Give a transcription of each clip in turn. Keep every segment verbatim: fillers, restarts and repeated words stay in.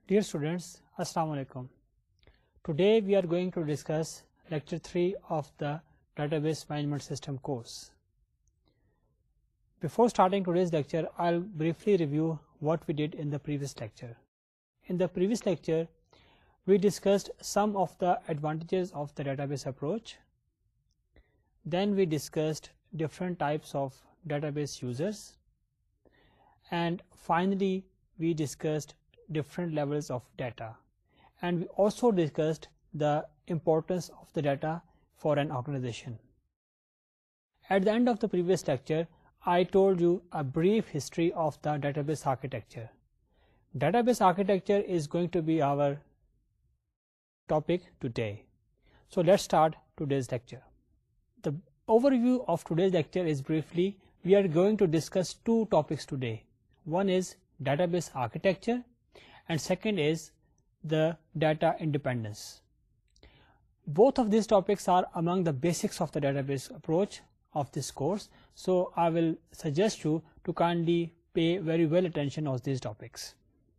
Dear students, Assalamu alaikum. Today we are going to discuss lecture three of the Database Management System course. Before starting today's lecture, I'll briefly review what we did in the previous lecture. In the previous lecture, we discussed some of the advantages of the database approach. Then we discussed different types of database users. And finally, we discussed different levels of data. And we also discussed the importance of the data for an organization. At the end of the previous lecture, I told you a brief history of the database architecture. Database architecture is going to be our topic today. So let's start today's lecture. The overview of today's lecture is briefly, we are going to discuss two topics today. One is database architecture and second is the data independence. Both of these topics are among the basics of the database approach of this course. So I will suggest you to kindly pay very well attention to these topics.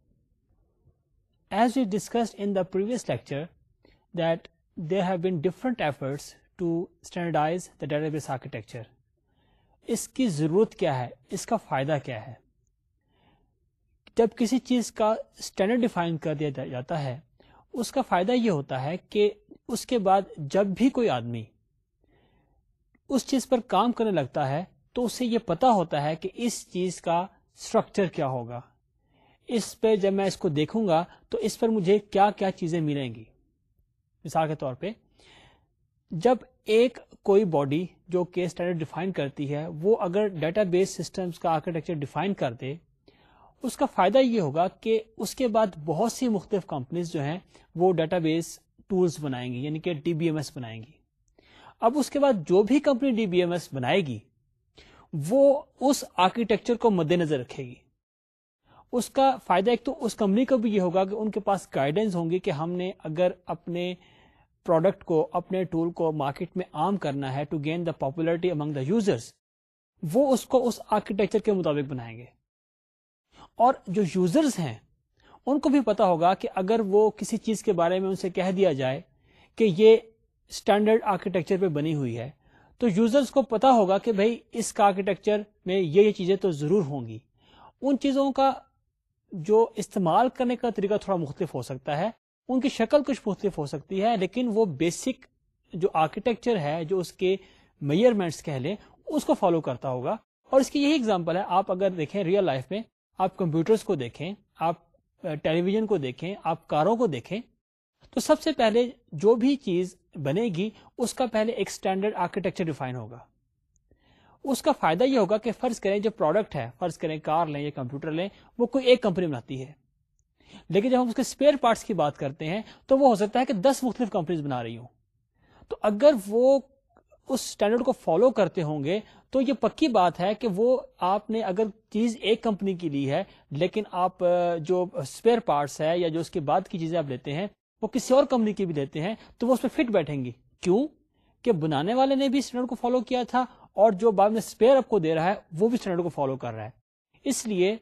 As we discussed in the previous lecture, that there have been different efforts to standardize the database architecture. इसकी ज़रूरत क्या है, इसका फ़ायदा क्या है? जब किसी चीज़ का स्टैंडर्ड डिफाइन कर दिया जाता है, उसका फ़ायदा ये होता है कि उसके बाद जब भी कोई आदमी उस चीज़ पर काम करने लगता है तो उसे ये पता होता है कि इस चीज़ का स्ट्रक्चर क्या होगा, इस पर जब मैं इसको देखूंगा तो इस पर मुझे क्या क्या चीज़ें मिलेंगी. मिसाल के तौर पे जब एक कोई बॉडी जो कि स्टैंडर्ड डिफाइन करती है वो अगर डेटाबेस सिस्टम्स का आर्किटेक्चर डिफाइन कर दे, उसका फ़ायदा ये होगा कि उसके बाद बहुत सी मुख्तलिफ कंपनीज जो हैं वो डेटाबेस टूल्स बनाएंगी, यानी कि डीबीएमएस बनाएंगी. अब उसके बाद जो भी कंपनी डीबीएमएस बनाएगी वो उस आर्किटेक्चर को मद्देनजर रखेगी. उसका फ़ायदा एक तो उस कंपनी को भी ये होगा कि उनके पास गाइडेंस होंगी कि हमने अगर अपने प्रोडक्ट को, अपने टूल को मार्केट में आम करना है to gain the popularity among the users, वो उसको उस आर्किटेक्चर के मुताबिक बनाएंगे. और जो यूजर्स हैं उनको भी पता होगा कि अगर वो किसी चीज के बारे में उनसे कह दिया जाए कि ये स्टैंडर्ड आर्किटेक्चर पे बनी हुई है, तो यूजर्स को पता होगा कि भाई इसका आर्किटेक्चर में ये ये चीजें तो जरूर होंगी. उन चीजों का जो इस्तेमाल करने का तरीका थोड़ा मुख्तलिफ हो सकता है, उनकी शक्ल कुछ मुख्तलिफ हो सकती है, लेकिन वो बेसिक जो आर्किटेक्चर है, जो उसके मेजरमेंट्स कह लें, उसको फॉलो करता होगा. और इसकी यही एग्जांपल है, आप अगर देखें रियल लाइफ में, आप कंप्यूटर्स को देखें, आप टेलीविजन को देखें, आप कारों को देखें, तो सबसे पहले जो भी चीज बनेगी उसका पहले एक स्टैंडर्ड आर्किटेक्चर डिफाइन होगा. उसका फायदा ये होगा कि फर्ज करें जो प्रोडक्ट है, फर्ज करें कार लें या कंप्यूटर लें, वो कोई एक कंपनी बनाती है, लेकिन जब हम उसके स्पेयर पार्ट्स की बात करते हैं तो वो हो सकता है कि दस मुख्तलिफ कंपनीज बना रही हो. तो अगर वो उस स्टैंडर्ड को फॉलो करते होंगे तो ये पक्की बात है कि वो आपने अगर चीज एक कंपनी की ली है, लेकिन आप जो स्पेयर पार्ट्स है या जो उसके बाद की चीजें आप लेते हैं वो किसी और कंपनी की भी लेते हैं, तो वो उस पर फिट बैठेंगी. क्यों? कि बनाने वाले ने भी स्टैंडर्ड को फॉलो किया था और जो बाद में स्पेयर आपको दे रहा है वो भी स्टैंडर्ड को फॉलो कर रहा है. इसलिए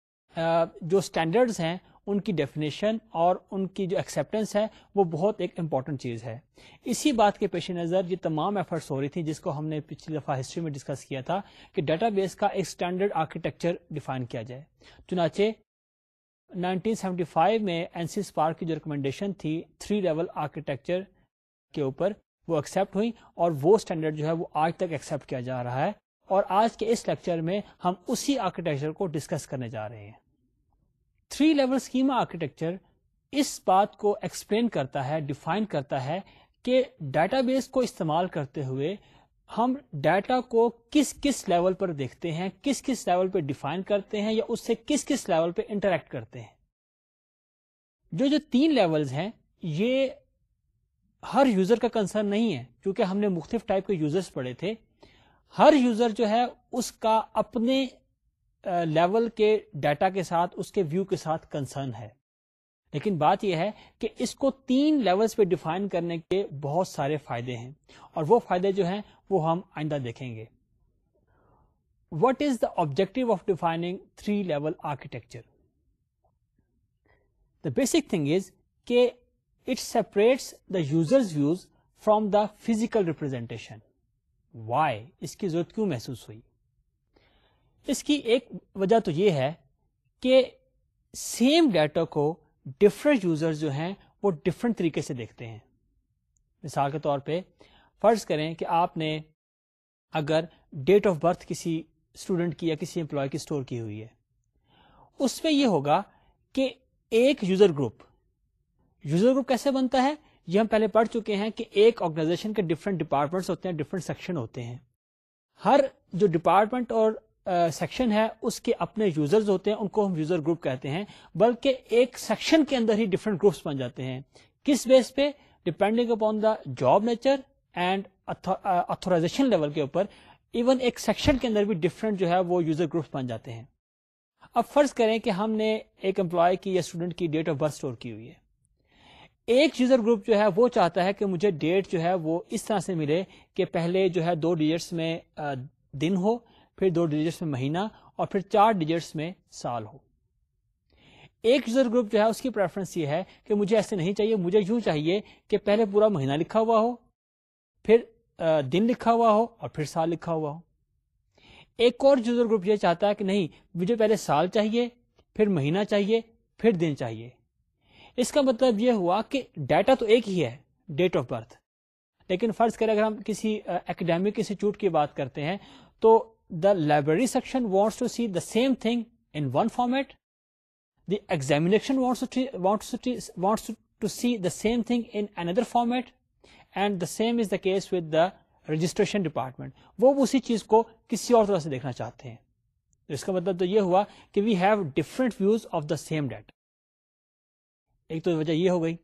जो स्टैंडर्ड्स हैं उनकी डेफिनेशन और उनकी जो एक्सेप्टेंस है वो बहुत एक इंपॉर्टेंट चीज है. इसी बात के पेश नज़र ये तमाम एफर्ट्स हो रही थी जिसको हमने पिछली दफा हिस्ट्री में डिस्कस किया था कि डेटाबेस का एक स्टैंडर्ड आर्किटेक्चर डिफाइन किया जाए. चुनाचे नाइनटीन सेवेंटी फाइव में एनसी स्पार्क की जो रिकमेंडेशन थी थ्री लेवल आर्किटेक्चर के ऊपर, वो एक्सेप्ट हुई और वो स्टैंडर्ड जो है वो आज तक एक्सेप्ट किया जा रहा है. और आज के इस लेक्चर में हम उसी आर्किटेक्चर को डिस्कस करने जा रहे हैं. थ्री लेवल स्कीमा आर्किटेक्चर इस बात को एक्सप्लेन करता है, डिफाइन करता है कि डेटाबेस को इस्तेमाल करते हुए हम डाटा को किस किस लेवल पर देखते हैं, किस किस लेवल पर डिफाइन करते हैं या उससे किस किस लेवल पर इंटरेक्ट करते हैं. जो जो तीन लेवल्स हैं ये हर यूजर का कंसर्न नहीं है, क्योंकि हमने मुख्तलिफ टाइप के यूजर्स पढ़े थे. हर यूजर जो है उसका अपने लेवल के डाटा के साथ, उसके व्यू के साथ कंसर्न है. लेकिन बात यह है कि इसको तीन लेवल्स पे डिफाइन करने के बहुत सारे फायदे हैं और वो फायदे जो हैं वो हम आइंदा देखेंगे. What is the objective of defining three-level architecture? The basic thing is کہ it separates the user's views from the physical representation. Why? اس کی ضرورت کیوں محسوس ہوئی؟ اس کی ایک وجہ تو یہ ہے کہ سیم ڈیٹا کو ڈفرینٹ یوزرز جو ہیں وہ ڈفرینٹ طریقے سے دیکھتے ہیں. مثال کے طور پہ فرض کریں کہ آپ نے اگر ڈیٹ آف برتھ کسی اسٹوڈنٹ کی یا کسی امپلائی کی اسٹور کی ہوئی ہے, اس میں یہ ہوگا کہ ایک یوزر گروپ یوزر گروپ کیسے بنتا ہے یہ ہم پہلے پڑھ چکے ہیں کہ ایک آرگنائزیشن کے ڈفرینٹ ڈپارٹمنٹس ہوتے ہیں, ڈفرینٹ سیکشن ہوتے ہیں. ہر جو ڈپارٹمنٹ اور سیکشن uh, ہے اس کے اپنے یوزرز ہوتے ہیں, ان کو ہم یوزر گروپ کہتے ہیں. بلکہ ایک سیکشن کے اندر ہی ڈفرینٹ گروپس بن جاتے ہیں. کس بیس پہ؟ Depending upon the job nature and authorization level کے اوپر. ایون ایک سیکشن کے اندر بھی ڈفرینٹ جو ہے وہ یوزر گروپس بن جاتے ہیں. اب فرض کریں کہ ہم نے ایک امپلائی کی یا اسٹوڈنٹ کی ڈیٹ آف برتھ اسٹور کی ہوئی ہے. ایک یوزر گروپ جو ہے وہ چاہتا ہے کہ مجھے ڈیٹ جو ہے وہ اس طرح سے ملے کہ پہلے جو ہے دو ڈیجٹس میں دن ہو, پھر دو ڈیجٹس میں مہینہ, اور پھر چار ڈیجٹس میں سال ہو. ایک یوزر گروپ جو ہے اس کی پریفرنس یہ ہے کہ مجھے ایسے نہیں چاہیے, مجھے یوں چاہیے کہ پہلے پورا مہینہ لکھا ہوا ہو, پھر دن لکھا ہوا ہو, اور پھر سال لکھا ہوا ہو. ایک اور یوزر گروپ یہ چاہتا ہے کہ نہیں, مجھے پہلے سال چاہیے, پھر مہینہ چاہیے, پھر دن چاہیے. اس کا مطلب یہ ہوا کہ ڈیٹا تو ایک ہی ہے, ڈیٹ آف برتھ, لیکن فرض کریں اگر ہم کسی اکیڈیمک انسٹیٹیوٹ کی بات کرتے ہیں تو the library section wants to see the same thing in one format, the examination wants to wants to wants to, to see the same thing in another format, and the same is the case with the registration department. وہ اسی چیز کو کسی اور طرح سے دیکھنا چاہتے ہیں. اس کا مطلب تو یہ ہوا کہ we have different views of the same data. ایک تو وجہ یہ ہو گئی.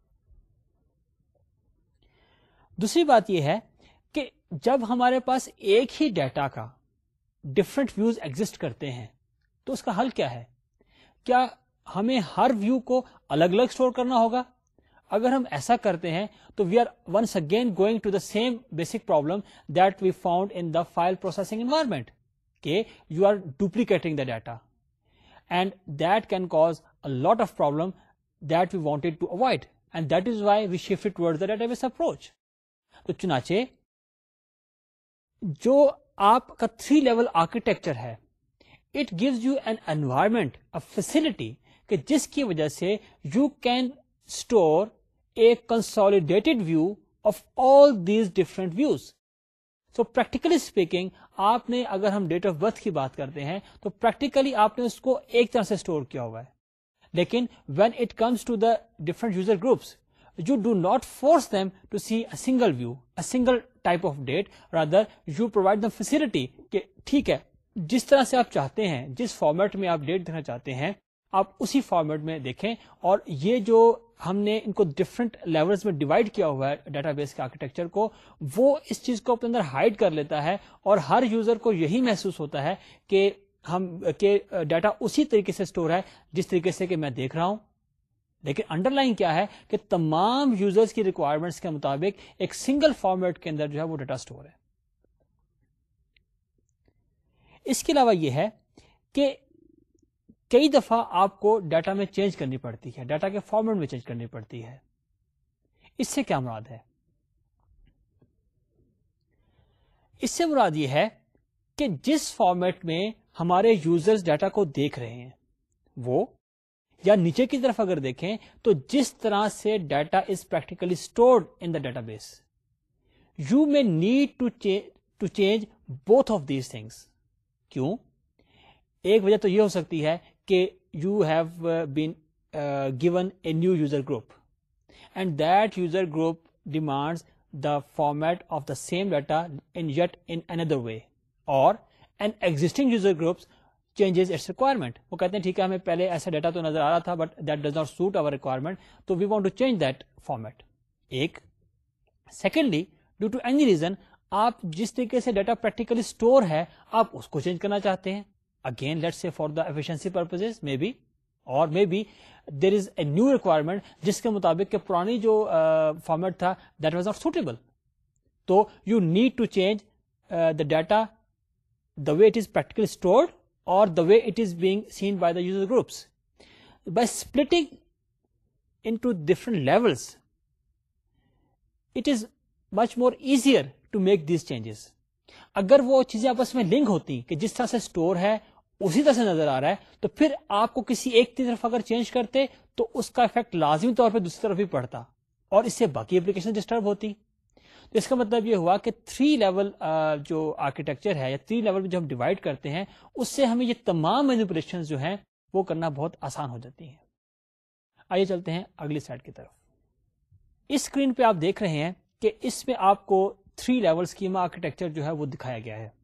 دوسری بات یہ ہے کہ جب ہمارے پاس ایک ہی ڈیٹا کا ڈفرینٹ ویوز ایگزسٹ کرتے ہیں تو اس کا حل کیا ہے؟ کیا ہمیں ہر ویو کو الگ الگ اسٹور کرنا ہوگا؟ اگر ہم ایسا کرتے ہیں تو we are once again going to the same basic problem that we found in the file processing environment, کہ you are duplicating the data, and that can cause a lot of problem that we wanted to avoid, and that is why we shift toward the database approach. تو چنانچہ جو آپ کا three level architecture ہے, it gives you an environment, a facility, کہ جس کی وجہ سے you can store a consolidated view of all these different views. So practically speaking آپ نے, اگر ہم ڈیٹ آف برتھ کی بات کرتے ہیں تو پریکٹیکلی آپ نے اس کو ایک طرح سے اسٹور کیا ہوا ہے, لیکن when it comes to the different user groups, you do not force them to see a single view, a single type of date, rather you provide them facility کہ ٹھیک ہے جس طرح سے آپ چاہتے ہیں, جس فارمیٹ میں آپ ڈیٹ دیکھنا چاہتے ہیں آپ اسی فارمیٹ میں دیکھیں. اور یہ جو ہم نے ان کو ڈفرنٹ لیولز میں ڈیوائڈ کیا ہوا ہے ڈیٹا بیس کے آرکیٹیکچر کو, وہ اس چیز کو اپنے اندر ہائڈ کر لیتا ہے, اور ہر یوزر کو یہی محسوس ہوتا ہے کہ ہم کہ ڈیٹا اسی طریقے سے اسٹور ہے جس طریقے سے کہ میں دیکھ رہا ہوں. لیکن انڈر لائن کیا ہے کہ تمام یوزرز کی ریکوائرمنٹس کے مطابق ایک سنگل فارمیٹ کے اندر جو ہے وہ ڈیٹا اسٹور ہے. اس کے علاوہ یہ ہے کہ کئی دفعہ آپ کو ڈیٹا میں چینج کرنی پڑتی ہے, ڈیٹا کے فارمیٹ میں چینج کرنی پڑتی ہے. اس سے کیا مراد ہے؟ اس سے مراد یہ ہے کہ جس فارمیٹ میں ہمارے یوزرز ڈیٹا کو دیکھ رہے ہیں وہ, یا نیچے کی طرف اگر دیکھیں تو جس طرح سے data is practically stored in the database, you may need to to change both of these things. کیوں؟ ایک وجہ تو یہ ہو سکتی ہے کہ you have been given a new user group, and that user group demands the format of the same data in yet in another way, اور an existing user groups changes its requirement. وہ کہتے ہیں ٹھیک ہے ہمیں پہلے ایسا data تو نظر آ رہا تھا but that does not suit our requirement, تو we want to change that format. ایک secondly, due to any reason آپ جس طریقے سے ڈیٹا پریکٹیکلی اسٹور ہے آپ اس کو چینج کرنا چاہتے ہیں, again let's say for the efficiency purposes maybe, or maybe there is a new requirement جس کے مطابق کہ پرانی جو فارمیٹ تھا دیٹ واز ناٹ سوٹیبل. تو you need to change the data the way it is practically stored or the way it is being seen by the user groups. By splitting into different levels, it is much more easier to make these changes. اگر وہ چیزیں آپس میں link ہوتی کہ جس طرح سے اسٹور ہے اسی طرح سے نظر آ رہا ہے, تو پھر آپ کو کسی ایک کی طرف اگر چینج کرتے تو اس کا افیکٹ لازمی طور پہ دوسری طرف بھی پڑتا اور اس سے باقی اپلیکیشن ڈسٹرب ہوتی. تو اس کا مطلب یہ ہوا کہ تھری لیول جو آرکیٹیکچر ہے یا تھری لیول میں جو ہم ڈیوائڈ کرتے ہیں اس سے ہمیں یہ تمام مینیپولیشن جو ہیں وہ کرنا بہت آسان ہو جاتی ہیں. آئیے چلتے ہیں اگلی سلائڈ کی طرف. اس اسکرین پہ آپ دیکھ رہے ہیں کہ اس میں آپ کو تھری لیول اسکیما آرکیٹیکچر جو ہے وہ دکھایا گیا ہے.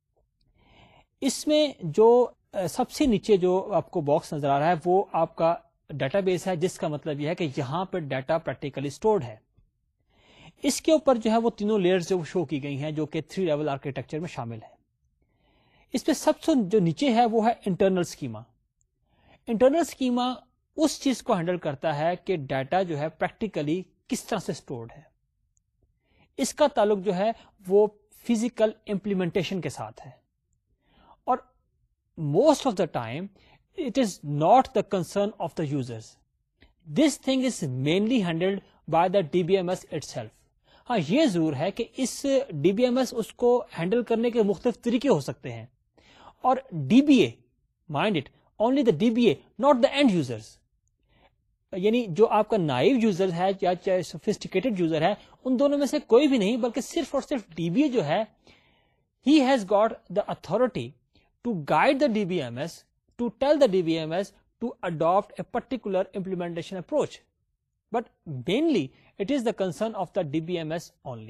اس میں جو سب سے نیچے جو آپ کو باکس نظر آ رہا ہے وہ آپ کا ڈیٹا بیس ہے, جس کا مطلب یہ ہے کہ یہاں پہ ڈیٹا پریکٹیکلی اسٹورڈ ہے. اس کے اوپر جو ہے وہ تینوں لیئرز جو شو کی گئی ہیں جو کہ تھری لیول آرکیٹیکچر میں شامل ہے. اس پہ سب سے جو نیچے ہے وہ ہے انٹرنل اسکیما. انٹرنل اسکیما اس چیز کو ہینڈل کرتا ہے کہ ڈیٹا جو ہے پریکٹیکلی کس طرح سے اسٹورڈ ہے. اس کا تعلق جو ہے وہ فزیکل امپلیمنٹیشن کے ساتھ ہے, اور most of the time it is not the concern of the users. This thing is mainly handled by the D B M S itself. ہاں یہ ضرور ہے کہ اس ڈی بی ایم ایس اس کو ہینڈل کرنے کے مختلف طریقے ہو سکتے ہیں, اور D B A mind it only the D B A not the end users. یعنی جو آپ کا نائیو یوزر ہے یا چاہے سوفسٹیکیٹڈ یوزر ہے ان دونوں میں سے کوئی بھی نہیں, بلکہ صرف اور صرف ڈی بی اے جو ہے he has got the authority to guide the D B M S, to tell the D B M S to adapt a particular implementation approach. But mainly it is the concern of the D B M S only.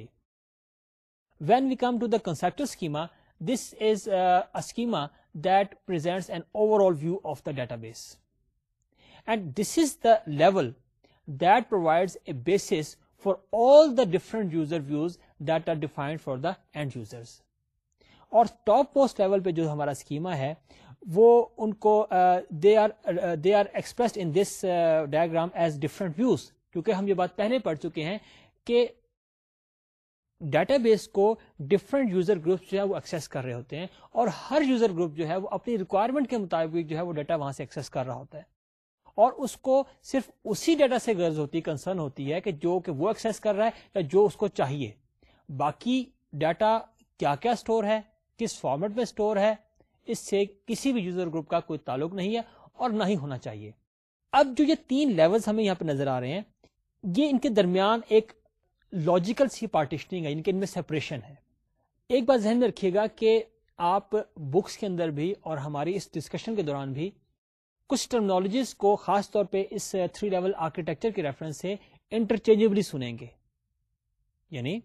When we come to the conceptual schema, this is uh, a schema that presents an overall view of the database. And this is the level that provides a basis for all the different user views that are defined for the end users. اور top most level پہ جو ہمارا schema ہے وہ ان کو they are they are expressed in this diagram as different views, کیونکہ ہم یہ بات پہلے پڑھ چکے ہیں کہ ڈیٹا بیس کو ڈفرنٹ یوزر گروپ جو ہے وہ ایکسیس کر رہے ہوتے ہیں, اور ہر یوزر گروپ جو ہے وہ اپنی ریکوائرمنٹ کے مطابق جو ہے وہ ڈیٹا وہاں سے ایکسیس کر رہا ہوتا ہے, اور اس کو صرف اسی ڈیٹا سے غرض ہوتی کنسرن ہوتی ہے کہ جو کہ وہ ایکسیس کر رہا ہے یا جو اس کو چاہیے. باقی ڈیٹا کیا کیا اسٹور ہے, کس فارمیٹ میں اسٹور ہے, اس سے کسی بھی یوزر گروپ کا کوئی تعلق نہیں ہے اور نہ ہی ہونا چاہیے. اب جو یہ تین لیولز ہمیں یہاں پہ نظر آ رہے ہیں یہ ان کے درمیان ایک لاجیکل سی پارٹیشننگ ہے, ان کے ان میں سیپریشن ہے. ایک بات ذہن میں رکھیے گا کہ آپ بکس کے اندر بھی اور ہماری اس ڈسکشن کے دوران بھی کچھ ٹرمنالوجیز کو خاص طور پہ اس تھری لیول آرکیٹیکچر کے ریفرنس سے انٹرچینجبلی سنیں گے. یعنی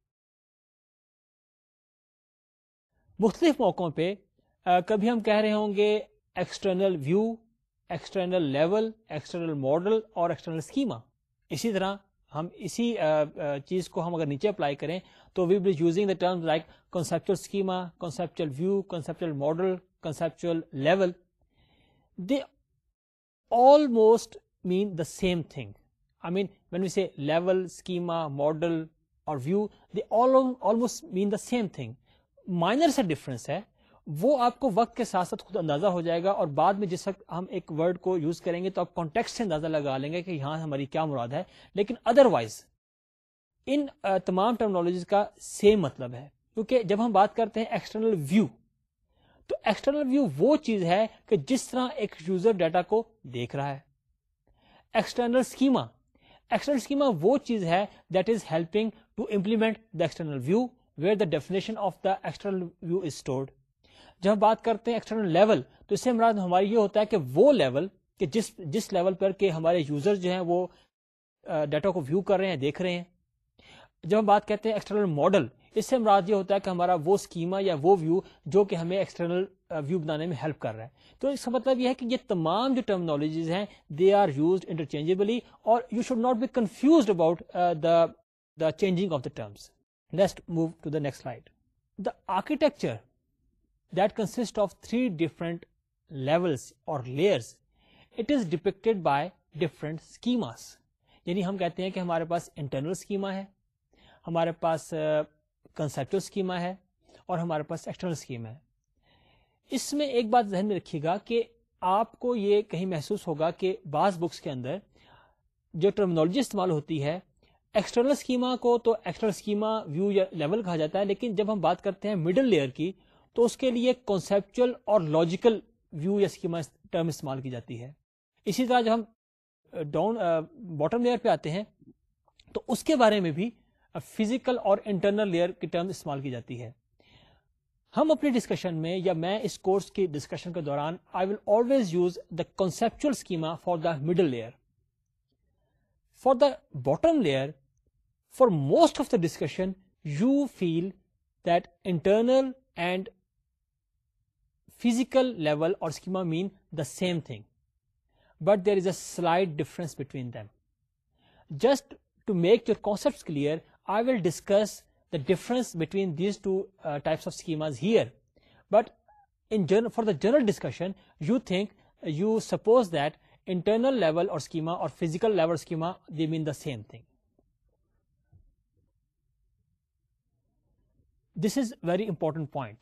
مختلف موقعوں پہ کبھی ہم کہہ رہے ہوں گے external view, external level, external model اور ایکسٹرنل اسکیما. اسی طرح ہم اسی چیز کو ہم اگر نیچے اپلائی کریں تو we be using the terms like conceptual schema, conceptual view, conceptual model, conceptual level. They almost mean the same thing. I mean, when we say level, schema, model or view, they all almost mean the same thing. Minor سا difference ہے, وہ آپ کو وقت کے ساتھ ساتھ خود اندازہ ہو جائے گا, اور بعد میں جس وقت ہم ایک ورڈ کو یوز کریں گے تو آپ کانٹیکسٹ سے اندازہ لگا لیں گے کہ یہاں ہماری کیا مراد ہے. لیکن ادروائز ان uh, تمام ٹرمنالوجیز کا سیم مطلب ہے, کیونکہ جب ہم بات کرتے ہیں ایکسٹرنل ویو تو ایکسٹرنل ویو وہ چیز ہے کہ جس طرح ایک یوزر ڈیٹا کو دیکھ رہا ہے. ایکسٹرنل اسکیما ایکسٹرنل اسکیما وہ چیز ہے that is helping to implement the external view where the definition of the external view is stored. جب ہم بات کرتے ہیں ایکسٹرنل لیول تو اس سے مراد ہماری یہ ہوتا ہے کہ وہ لیول کہ جس جس لیول پر کہ ہمارے یوزر جو ہیں وہ ڈیٹا کو ویو کر رہے ہیں, دیکھ رہے ہیں. جب ہم بات کہتے ہیں ایکسٹرنل ماڈل, اس سے مراد یہ ہوتا ہے کہ ہمارا وہ اسکیما یا وہ ویو جو کہ ہمیں ایکسٹرنل ویو بنانے میں ہیلپ کر رہا ہے. تو اس کا مطلب یہ ہے کہ یہ تمام جو ٹرمنالوجیز ہیں دے آر یوزڈ انٹرچینجبلی, اور you should not be confused about the the changing of the terms. Let's move to the next slide. The architecture that consist of three different levels or layers, it is depicted by different schemas. یعنی ہم کہتے ہیں کہ ہمارے پاس internal schema ہے, ہمارے پاس conceptual schema ہے, اور ہمارے پاس ایکسٹرنل اسکیما ہے. اس میں ایک بات ذہن میں رکھیے گا کہ آپ کو یہ کہیں محسوس ہوگا کہ بعض بکس کے اندر جو ٹرمینالوجی استعمال ہوتی ہے، ایکسٹرنل اسکیما کو تو ایکسٹرنل اسکیما ویو یا لیول کہا جاتا ہے، لیکن جب ہم بات کرتے ہیں مڈل لیئر کی تو اس کے لیے کانسیپچل اور لاجیکل ویو یا اسکیما ٹرم استعمال کی جاتی ہے. اسی طرح جب ہم ڈاؤن باٹم لیئر پہ آتے ہیں تو اس کے بارے میں بھی فزیکل اور انٹرنل لیئر کی ٹرم استعمال کی جاتی ہے. ہم اپنی ڈسکشن میں یا میں اس کورس کی ڈسکشن کے دوران I will always use the conceptual schema for the middle layer. For the bottom layer, for most of the discussion, you feel that internal and physical level or schema mean the same thing, but there is a slight difference between them. Just to make your concepts clear, I will discuss the difference between these two uh, types of schemas here. But in general, for the general discussion, you think, you suppose that internal level or schema or physical level schema, they mean the same thing. This is very important point.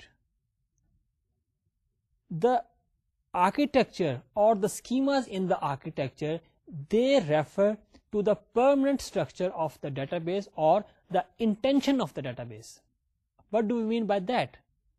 The architecture or the schemas in the architecture, they refer to the permanent structure of the database or the intention of the database. What do we mean by that?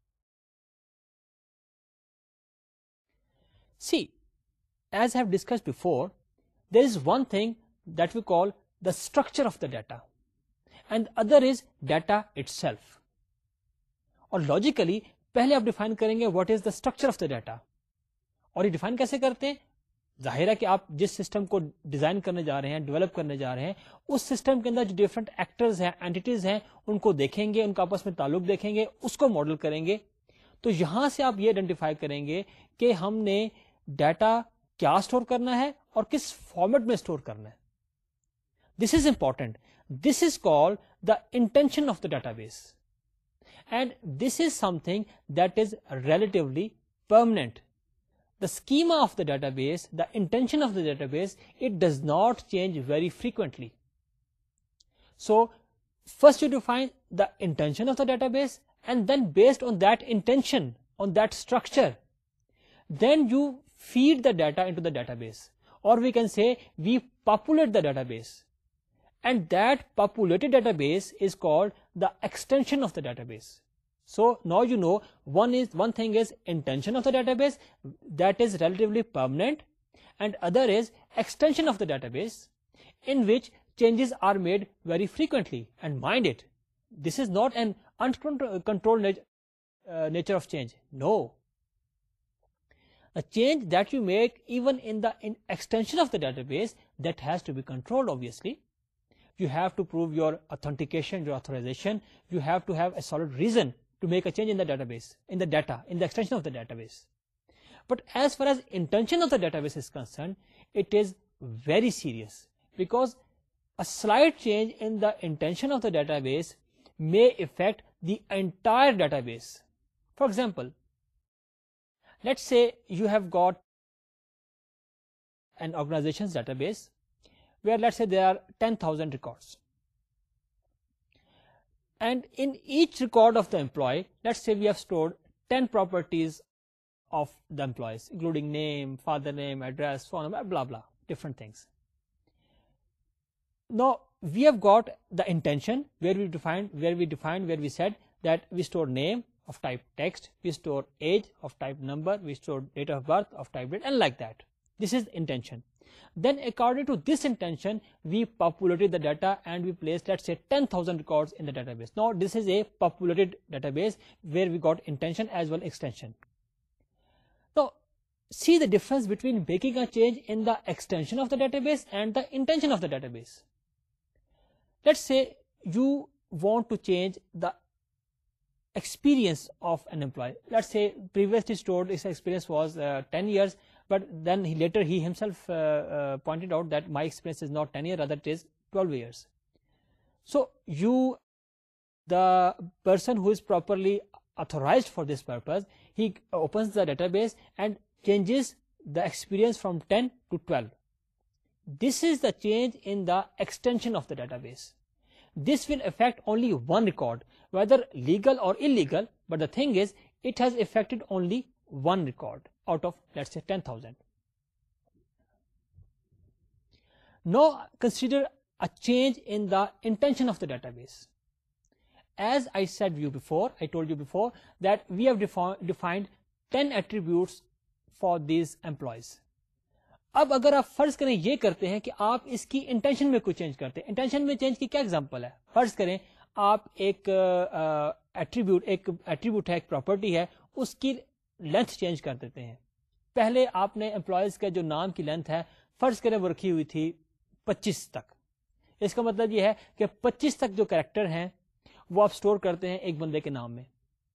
See, as I have discussed before, there is one thing that we call the structure of the data, and the other is data itself. اور logically پہلے آپ define کریں گے what is the structure of the data. اور یہ define کیسے کرتے ہیں؟ ظاہر ہے کہ آپ جس سسٹم کو ڈیزائن کرنے جا رہے ہیں، ڈیولپ کرنے جا رہے ہیں، اس سسٹم کے اندر جو ڈفرنٹ ایکٹرز ہیں، اینٹیز ہیں، ان کو دیکھیں گے، ان کا آپس میں تعلق دیکھیں گے، اس کو ماڈل کریں گے. تو یہاں سے آپ یہ آئیڈینٹیفائی کریں گے کہ ہم نے ڈیٹا کیا اسٹور کرنا ہے اور کس فارمیٹ میں اسٹور کرنا ہے. This is important. This is called the intension of the database. And this is something that is relatively permanent. The schema of the database, the intention of the database, it does not change very frequently. So, first you define the intention of the database, and then based on that intention, on that structure, then you feed the data into the database. Or we can say we populate the database. And that populated database is called the extension of the database. So now you know one is one thing is intention of the database, that is relatively permanent, and other is extension of the database, in which changes are made very frequently. And mind it, this is not an uncontrolled nat- uh, nature of change. No. A change that you make even in the in extension of the database, that has to be controlled, obviously. You have to prove your authentication, your authorization. You have to have a solid reason to make a change in the database, in the data, in the extension of the database. But as far as intention of the database is concerned, it is very serious, because a slight change in the intention of the database may affect the entire database. For example, let's say you have got an organization's database where, let's say, there are ten thousand records. And in each record of the employee, let's say we have stored ten properties of the employees, including name, father name, address, phone number, blah, blah, different things. Now, we have got the intention where we defined, where we defined, where we said that we store name of type text, we store age of type number, we store date of birth of type date, and like that. This is intention. Then according to this intention, we populated the data and we placed, let's say, ten thousand records in the database. Now this is a populated database where we got intention as well extension. Now see the difference between making a change in the extension of the database and the intention of the database. Let's say you want to change the experience of an employee. Let's say previously stored his experience was uh, ten years, but then he later he himself uh, uh, pointed out that my experience is not ten years, rather it is twelve years. So you, the person who is properly authorized for this purpose, he opens the database and changes the experience from ten to twelve. This is the change in the extension of the database. This will affect only one record, whether legal or illegal, but the thing is, it has affected only one record out of, let's say, ten thousand. Now consider a change in the intention of the database. As I said you before, I told you before that we have defi- defined ten attributes for these employees. اب اگر آپ فرض کریں یہ کرتے ہیں کہ آپ اس کی انٹینشن میں کوئی چینج کرتے ہیں. انٹینشن میں چینج کی کیا ایگزامپل ہے؟ فرض کریں آپ ایک ایٹریبیوٹ ایک ایٹریبیوٹ ہے ایک پراپرٹی ہے اس کی لینتھ چینج کر دیتے ہیں. پہلے آپ نے امپلائیز کا جو نام کی لینتھ ہے فرض کریں وہ رکھی ہوئی تھی پچیس تک. اس کا مطلب یہ ہے کہ پچیس تک جو کریکٹر ہیں وہ آپ سٹور کرتے ہیں ایک بندے کے نام میں.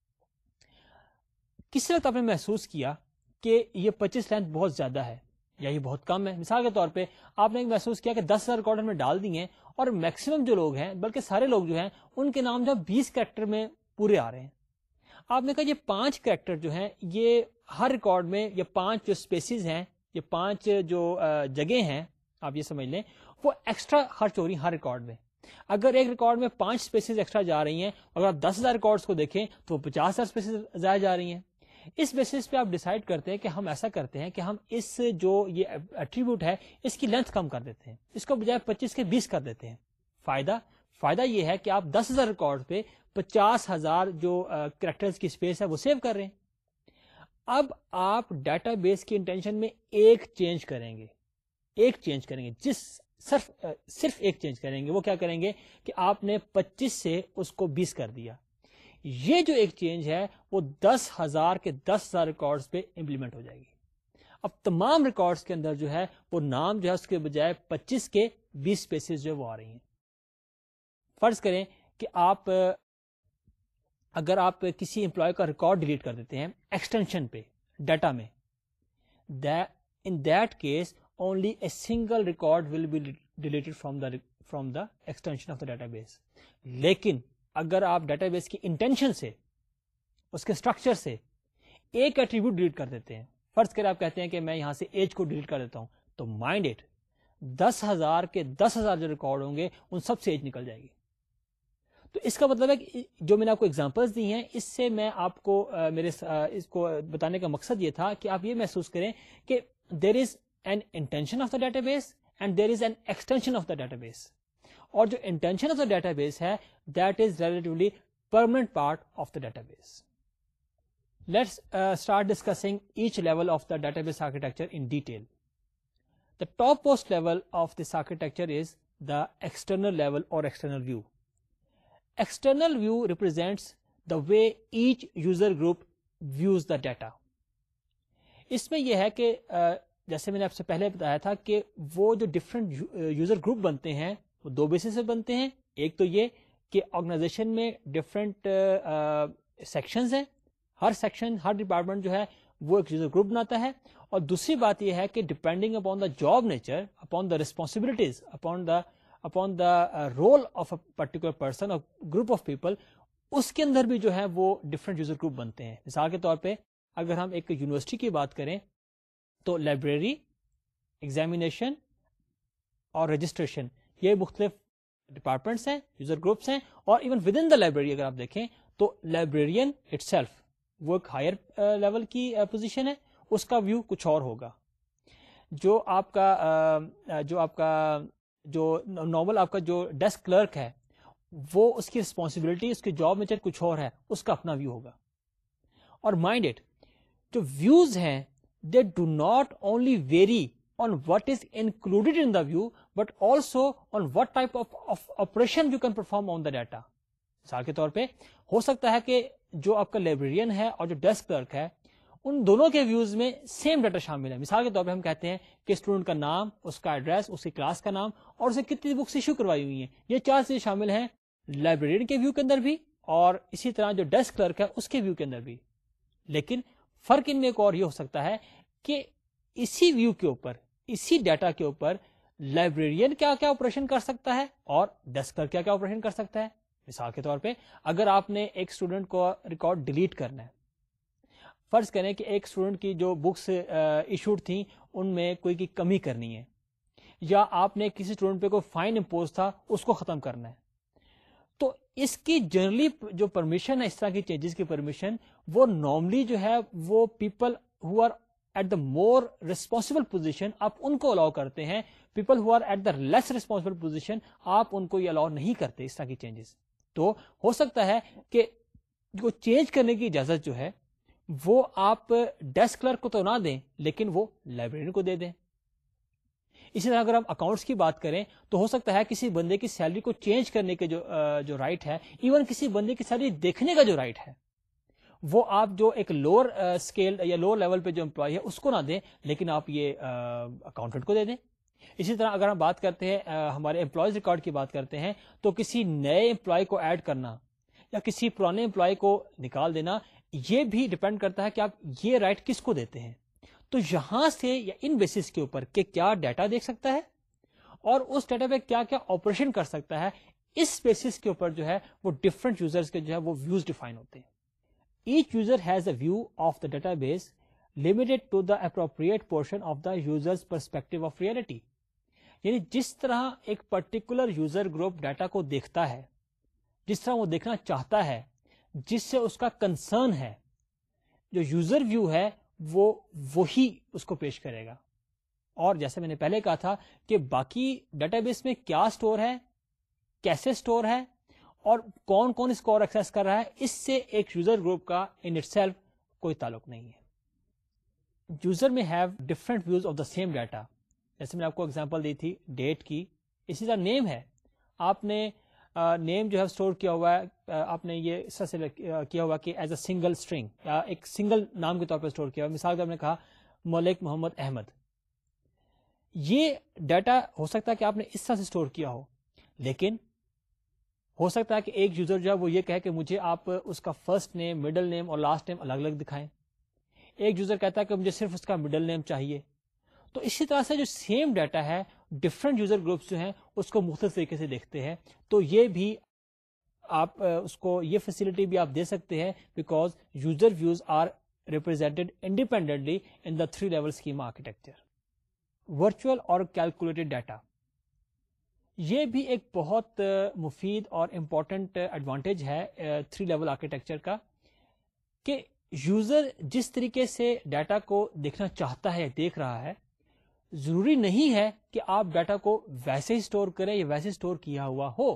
کس وقت آپ نے محسوس کیا کہ یہ پچیس لینتھ بہت زیادہ ہے یا یہ بہت کم ہے؟ مثال کے طور پہ آپ نے محسوس کیا کہ دس ہزار ریکارڈ میں ڈال دیے اور میکسیمم جو لوگ ہیں بلکہ سارے لوگ جو ہیں ان کے نام جو بیس کریکٹر میں پورے آ رہے ہیں. آپ نے کہا یہ پانچ کریکٹر جو ہیں یہ ہر ریکارڈ میں یہ پانچ جو اسپیسیز ہیں یہ پانچ جو جگہ ہیں آپ یہ سمجھ لیں وہ ایکسٹرا خرچ ہو رہی ہیں ہر ریکارڈ میں. اگر ایک ریکارڈ میں پانچ اسپیسیز ایکسٹرا جا رہی ہیں اگر آپ دس ہزار ریکارڈس کو دیکھیں تو وہ پچاس ہزار اسپیسیز ضائع جا رہی ہیں. اس بیسس پہ آپ ڈیسائیڈ کرتے ہیں کہ ہم ایسا کرتے ہیں کہ ہم اس جو یہ ایٹریبیوٹ ہے اس کی لینتھ کم کر دیتے ہیں, اس کو بجائے پچیس کے بیس کر دیتے ہیں. فائدہ فائدہ یہ ہے کہ آپ دس ہزار ریکارڈ پہ پچاس ہزار جو کریکٹرز کی اسپیس ہے وہ سیو کر رہے ہیں. اب آپ ڈیٹا بیس کی انٹینشن میں ایک چینج کریں گے ایک چینج کریں گے جس صرف صرف ایک چینج کریں گے. وہ کیا کریں گے کہ آپ نے پچیس سے اس کو بیس کر دیا. یہ جو ایک چینج ہے وہ دس ہزار کے دس ہزار ریکارڈز پہ امپلیمنٹ ہو جائے گی. اب تمام ریکارڈز کے اندر جو ہے وہ نام جو ہے اس کے بجائے پچیس کے بیس اسپیسیز جو وہ آ رہی ہیں. فرض کریں کہ آپ اگر آپ کسی امپلائی کا ریکارڈ ڈیلیٹ کر دیتے ہیں ایکسٹینشن پہ ڈیٹا میں, in that case only a single record will be deleted from the from the extension of the database. لیکن اگر آپ ڈیٹا بیس کی انٹینشن سے اس کے اسٹرکچر سے ایک ایٹریبیوٹ ڈیلیٹ کر دیتے ہیں, فرض کریں آپ کہتے ہیں کہ میں یہاں سے ایج کو ڈیلیٹ کر دیتا ہوں, تو مائنڈ اٹ دس ہزار کے دس ہزار جو ریکارڈ ہوں گے ان سب سے ایج نکل جائے گی. تو اس کا مطلب ہے کہ جو میں نے آپ کو ایگزامپلس دی ہیں اس سے میں آپ کو میرے اس کو بتانے کا مقصد یہ تھا کہ آپ یہ محسوس کریں کہ دیر از an intention of the database and there is an extension of the database. اور جو intention of the database ہے that is relatively permanent part of the database. Let's uh, start discussing each level of the database architecture in detail. The topmost level of this architecture is the external level or external view. External view represents the way each user group views the data. اس میں یہ ہے کہ uh, جیسے میں نے آپ سے پہلے بتایا تھا کہ وہ جو ڈفرینٹ یوزر گروپ بنتے ہیں وہ دو بیسس سے بنتے ہیں. ایک تو یہ کہ آرگنائزیشن میں ڈفرینٹ سیکشنز ہیں, ہر سیکشن ہر ڈپارٹمنٹ جو ہے وہ ایک یوزر گروپ بناتا ہے. اور دوسری بات یہ ہے کہ depending upon the job nature, upon the responsibilities, upon the upon the role of a particular person or group of people, اس کے اندر بھی جو ہے وہ ڈفرینٹ یوزر گروپ بنتے ہیں. مثال کے طور پہ اگر ہم ایک یونیورسٹی کی بات کریں تو لائبریری, ایگزامینیشن اور رجسٹریشن یہ مختلف ڈپارٹمنٹس ہیں, یوزر گروپس ہیں. اور even within the library اگر آپ دیکھیں تو لائبریرین اٹ سیلف وہ ایک ہائر لیول کی پوزیشن ہے, اس کا ویو کچھ اور ہوگا. جو آپ کا جو آپ کا جو نارمل آپ کا جو ڈیسک کلرک ہے وہ اس کی رسپانسبلٹی, اس کی جاب نیچر کچھ اور ہے, اس کا اپنا ویو ہوگا. اور مائنڈ اٹ جو ویوز ہیں they do not only vary on what is included in the view but also on what type of, of operation you can perform on the data. مثال کے طور پہ ہو سکتا ہے کہ جو آپ کا لائبریرین ہے اور جو ڈیسک کلرک ہے ان دونوں کے ویوز میں سیم ڈیٹا شامل ہے. مثال کے طور پہ ہم کہتے ہیں کہ اسٹوڈنٹ کا نام, اس کا ایڈریس, اس کی کلاس کا نام اور اسے کتنی بکس ایشو کروائی ہوئی ہیں, یہ چار چیزیں شامل ہیں لائبریرین کے ویو کے اندر بھی اور اسی طرح جو ڈیسک کلرک ہے اس کے ویو کے اندر بھی. لیکن فرق ان میں ایک اور یہ ہو سکتا ہے کہ اسی ویو کے اوپر, اسی ڈیٹا کے اوپر لائبریرین کیا کیا آپریشن کر سکتا ہے اور ڈیسک کلرک کیا کیا آپریشن کر سکتا ہے. مثال کے طور پہ اگر آپ نے ایک اسٹوڈنٹ کو ریکارڈ ڈیلیٹ کرنا ہے, فرض کریں کہ ایک اسٹوڈنٹ کی جو بکس ایشوڈ تھیں ان میں کوئی کی کمی کرنی ہے, یا آپ نے کسی اسٹوڈنٹ پہ کوئی فائن امپوز تھا اس کو ختم کرنا ہے, تو اس کی جنرلی جو پرمیشن ہے اس طرح کی چینجز کی پرمیشن وہ نارملی جو ہے وہ people who are at the more responsible position آپ ان کو الاؤ کرتے ہیں, people who are at the less responsible position آپ ان کو یہ الاؤ نہیں کرتے اس طرح کی چینجز. تو ہو سکتا ہے کہ جو چینج کرنے کی اجازت جو ہے وہ آپ ڈیسک کلرک کو تو نہ دیں لیکن وہ لائبریرین کو دے دیں. اسی طرح اگر ہم اکاؤنٹس کی بات کریں تو ہو سکتا ہے کسی بندے کی سیلری کو چینج کرنے کے جو جو رائٹ ہے, ایون کسی بندے کی سیلری دیکھنے کا جو رائٹ ہے, وہ آپ جو ایک لوور اسکیل یا لوور لیول پہ جو امپلائی ہے اس کو نہ دیں لیکن آپ یہ اکاؤنٹنٹ کو دے دیں. اسی طرح اگر ہم بات کرتے ہیں ہمارے امپلائیز ریکارڈ کی بات کرتے ہیں تو کسی نئے امپلائی کو ایڈ کرنا یا کسی پرانے امپلائی کو نکال دینا, یہ بھی ڈپینڈ کرتا ہے کہ آپ یہ رائٹ کس کو دیتے ہیں. تو یہاں سے یا ان بیسس کے اوپر کہ کیا ڈیٹا دیکھ سکتا ہے اور اس ڈیٹا پہ کیا کیا آپریشن کر سکتا ہے, اس بیسس کے اوپر جو ہے وہ ڈفرنٹ یوزرز کے جو ہے وہ ویوز ڈیفائن ہوتے ہیں. Each user has a view of the database limited to the appropriate portion of the user's perspective of reality. یعنی جس طرح ایک پرٹیکولر یوزر گروپ ڈیٹا کو دیکھتا ہے, جس طرح وہ دیکھنا چاہتا ہے, جس سے اس کا کنسرن ہے, جو یوزر ویو ہے وہ وہی اس کو پیش کرے گا. اور جیسے میں نے پہلے کہا تھا کہ باقی ڈیٹا بیس میں کیا سٹور ہے, کیسے سٹور ہے اور کون کون اس کو اور ایکسس کر رہا ہے, اس سے ایک یوزر گروپ کا ان اٹ سیلف کوئی تعلق نہیں ہے. User may have different views of the same data. جیسے میں نے آپ کو ایگزامپل دی تھی ڈیٹ کی, اسی طرح نیم ہے, آپ نے نیم uh, جو ہے اسٹور کیا ہوا ہے, uh, آپ نے یہ اس طرح سے uh, کیا ہوا کہ ایز اے سنگل اسٹرنگ یا ایک سنگل نام کے طور پر اسٹور کیا ہوا. مثال کے آپ نے کہا ملک محمد احمد, یہ ڈیٹا ہو سکتا ہے کہ آپ نے اس طرح سے اسٹور کیا ہو, لیکن ہو سکتا ہے کہ ایک یوزر جو ہے وہ یہ کہے کہ مجھے آپ اس کا فرسٹ نیم, مڈل نیم اور لاسٹ نیم الگ الگ دکھائیں. ایک یوزر کہتا ہے کہ مجھے صرف اس کا مڈل نیم چاہیے. تو اسی طرح سے جو سیم ڈیٹا ہے ڈفرنٹ یوزر گروپس جو ہیں اس کو مختلف طریقے سے دیکھتے ہیں. تو یہ بھی آپ اس کو یہ فیسلٹی بھی آپ دے سکتے ہیں because user views are represented independently in the three level schema architecture. Virtual اور کیلکولیٹڈ ڈیٹا, یہ بھی ایک بہت مفید اور امپورٹنٹ ایڈوانٹیج ہے تھری لیول آرکیٹیکچر کا کہ یوزر جس طریقے سے ڈیٹا کو دیکھنا چاہتا ہے, دیکھ رہا ہے, ضروری نہیں ہے کہ آپ ڈیٹا کو ویسے ہی سٹور کریں یا ویسے سٹور کیا ہوا ہو.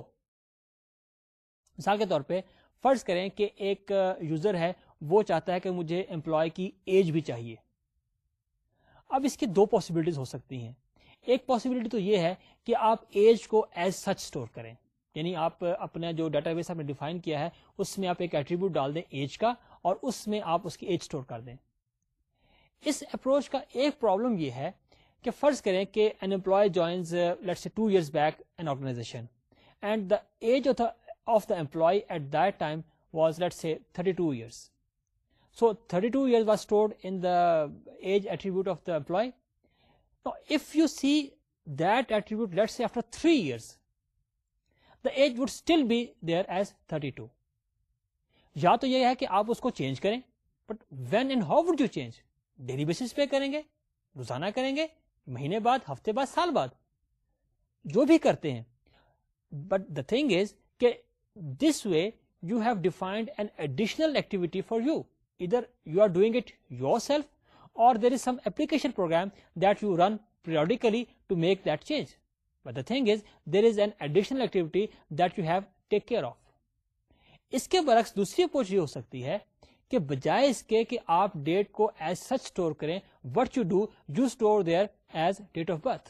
مثال کے طور پہ فرض کریں کہ ایک یوزر ہے, وہ چاہتا ہے کہ مجھے امپلائی کی ایج بھی چاہیے. اب اس کی دو پاسبلٹیز ہو سکتی ہیں. ایک پاسبلٹی تو یہ ہے کہ آپ ایج کو ایز سچ سٹور کریں, یعنی آپ اپنا جو ڈیٹا بیس آپ نے ڈیفائن کیا ہے اس میں آپ ایک ایٹریبیوٹ ڈال دیں ایج کا اور اس میں آپ اس کی ایج سٹور کر دیں. اس اپروچ کا ایک پرابلم یہ ہے کہ فرض کریں کہ an employee joins uh, let's say two years back an organization and the age of the of the employee at that time was let's say thirty-two years. So thirty-two years was stored in the age attribute of the employee. Now if you see that attribute, let's say after three years, the age would still be there as thirty-two. یا تو یہ ہے کہ آپ اس کو change کریں, but when and how would you change? Daily basis پہ کریں گے, روزانہ کریں گے, مہینے بعد, ہفتے بعد, سال بعد, جو بھی کرتے ہیں. بٹ دا تھنگ از کہ this way you have defined an additional activity for you. ادھر you are doing it yourself اور there is some application program that you run periodically to make that change. But the thing is there is an additional activity that you have take care of. اس کے برعکس دوسری approach یہ ہو سکتی ہے کہ بجائے اس کے کہ آپ ڈیٹ کو ایز سچ سٹور کریں, what you do you store there as date of birth.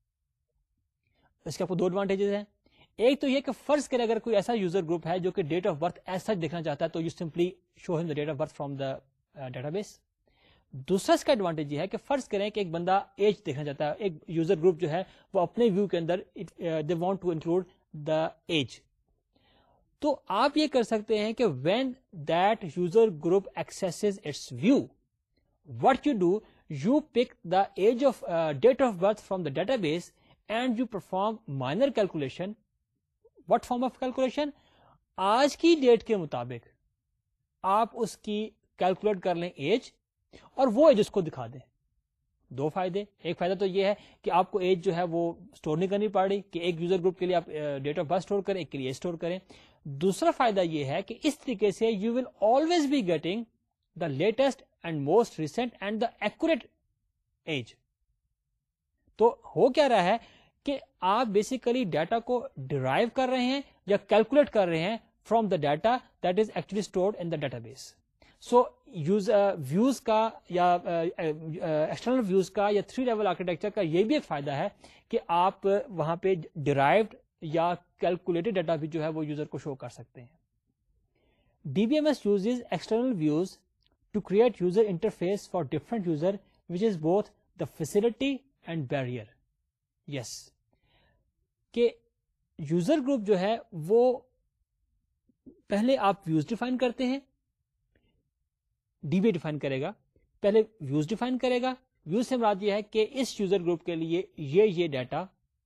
اس کے آپ کو دو ایڈوانٹیجز ہیں. ایک تو یہ کہ فرض کریں اگر کوئی ایسا یوزر گروپ ہے جو کہ date of birth as such دیکھنا چاہتا ہے تو you simply show them the date of birth from the database. دوسرا اس کا ایڈوانٹیج یہ ہے کہ فرض کریں کہ ایک بندہ ایج دیکھنا چاہتا ہے, ایک یوزر گروپ جو ہے وہ اپنے ویو کے اندر they want to include the age. تو آپ یہ کر سکتے ہیں کہ when that user group accesses its view, what you do you pick the age of date of birth from the database and you perform minor calculation. What form of calculation? آج کی date کے مطابق آپ اس کی calculate کر لیں age اور وہ ایج اس کو دکھا دیں. دو فائدے. ایک فائدہ تو یہ ہے کہ آپ کو ایج جو ہے وہ اسٹور نہیں کرنی پڑ رہی کہ ایک یوزر گروپ کے لیے آپ ڈیٹ آف برتھ اسٹور کریں, ایک کے لیے اسٹور کریں. دوسرا فائدہ یہ ہے کہ اس طریقے سے you will always be getting the latest and most recent and the accurate age. تو ہو کیا رہا ہے کہ آپ بیسیکلی ڈیٹا کو ڈرائیو کر رہے ہیں یا کیلکولیٹ کر رہے ہیں from the data that is actually stored in the database. So use views کا یا ایکسٹرنل ویوز کا یا تھری لیول آرکیٹیکچر کا یہ بھی ایک فائدہ ہے کہ آپ وہاں پہ ڈرائیوڈ یا کیلکولیٹڈ ڈیٹا بھی جو ہے وہ یوزر کو شو کر سکتے ہیں. D B M S uses external views to create user interface for different user, which is both the facility and barrier. Yes. کہ یوزر گروپ جو ہے وہ پہلے آپ ویوز ڈیفائن کرتے ہیں, ڈی بی ڈیفائن کرے گا, پہلے ویوز ڈیفائن کرے گا. ویوز سے مراد یہ ہے کہ اس یوزر گروپ کے لیے یہ یہ ڈیٹا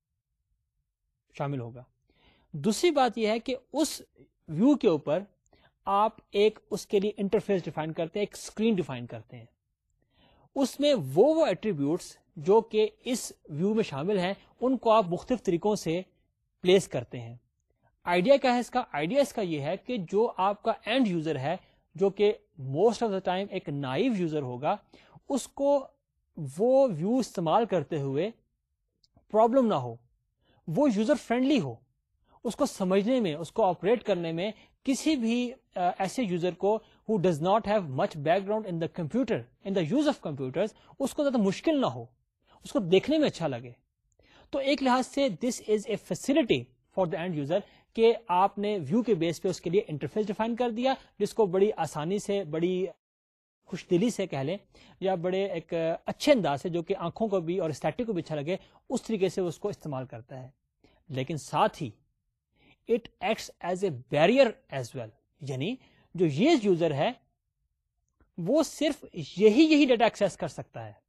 شامل ہوگا. دوسری بات یہ ہے کہ اس ویو کے اوپر آپ ایک اس کے لیے انٹرفیس ڈیفائن کرتے ہیں, ایک اسکرین ڈیفائن کرتے ہیں. اس میں وہ وہ ایٹریبیوٹس جو کہ اس ویو میں شامل ہیں ان کو آپ مختلف طریقوں سے پلیس کرتے ہیں. آئیڈیا کیا ہے اس کا؟ آئیڈیا اس کا یہ ہے کہ جو آپ کا اینڈ یوزر ہے, جو کہ موسٹ آف دا ٹائم ایک نائیو یوزر ہوگا, اس کو وہ ویو استعمال کرتے ہوئے پرابلم نہ ہو, وہ یوزر فرینڈلی ہو, اس کو سمجھنے میں, اس کو آپریٹ کرنے میں کسی بھی ایسے یوزر کو who does not have much background in the computer, in the use of computers, اس کو زیادہ مشکل نہ ہو, اس کو دیکھنے میں اچھا لگے. تو ایک لحاظ سے this is a facility for the end user کہ آپ نے ویو کے بیس پہ اس کے لیے انٹرفیس ڈیفائن کر دیا, جس کو بڑی آسانی سے, بڑی خوش دلی سے کہہ لیں, یا بڑے ایک اچھے انداز سے, جو کہ آنکھوں کو بھی اور اسٹیٹک کو بھی اچھا لگے, اس طریقے سے اس کو استعمال کرتا ہے. لیکن ساتھ ہی it acts as a barrier as well, یعنی جو یہ یوزر ہے وہ صرف یہی یہی ڈیٹا ایکسیس کر سکتا ہے.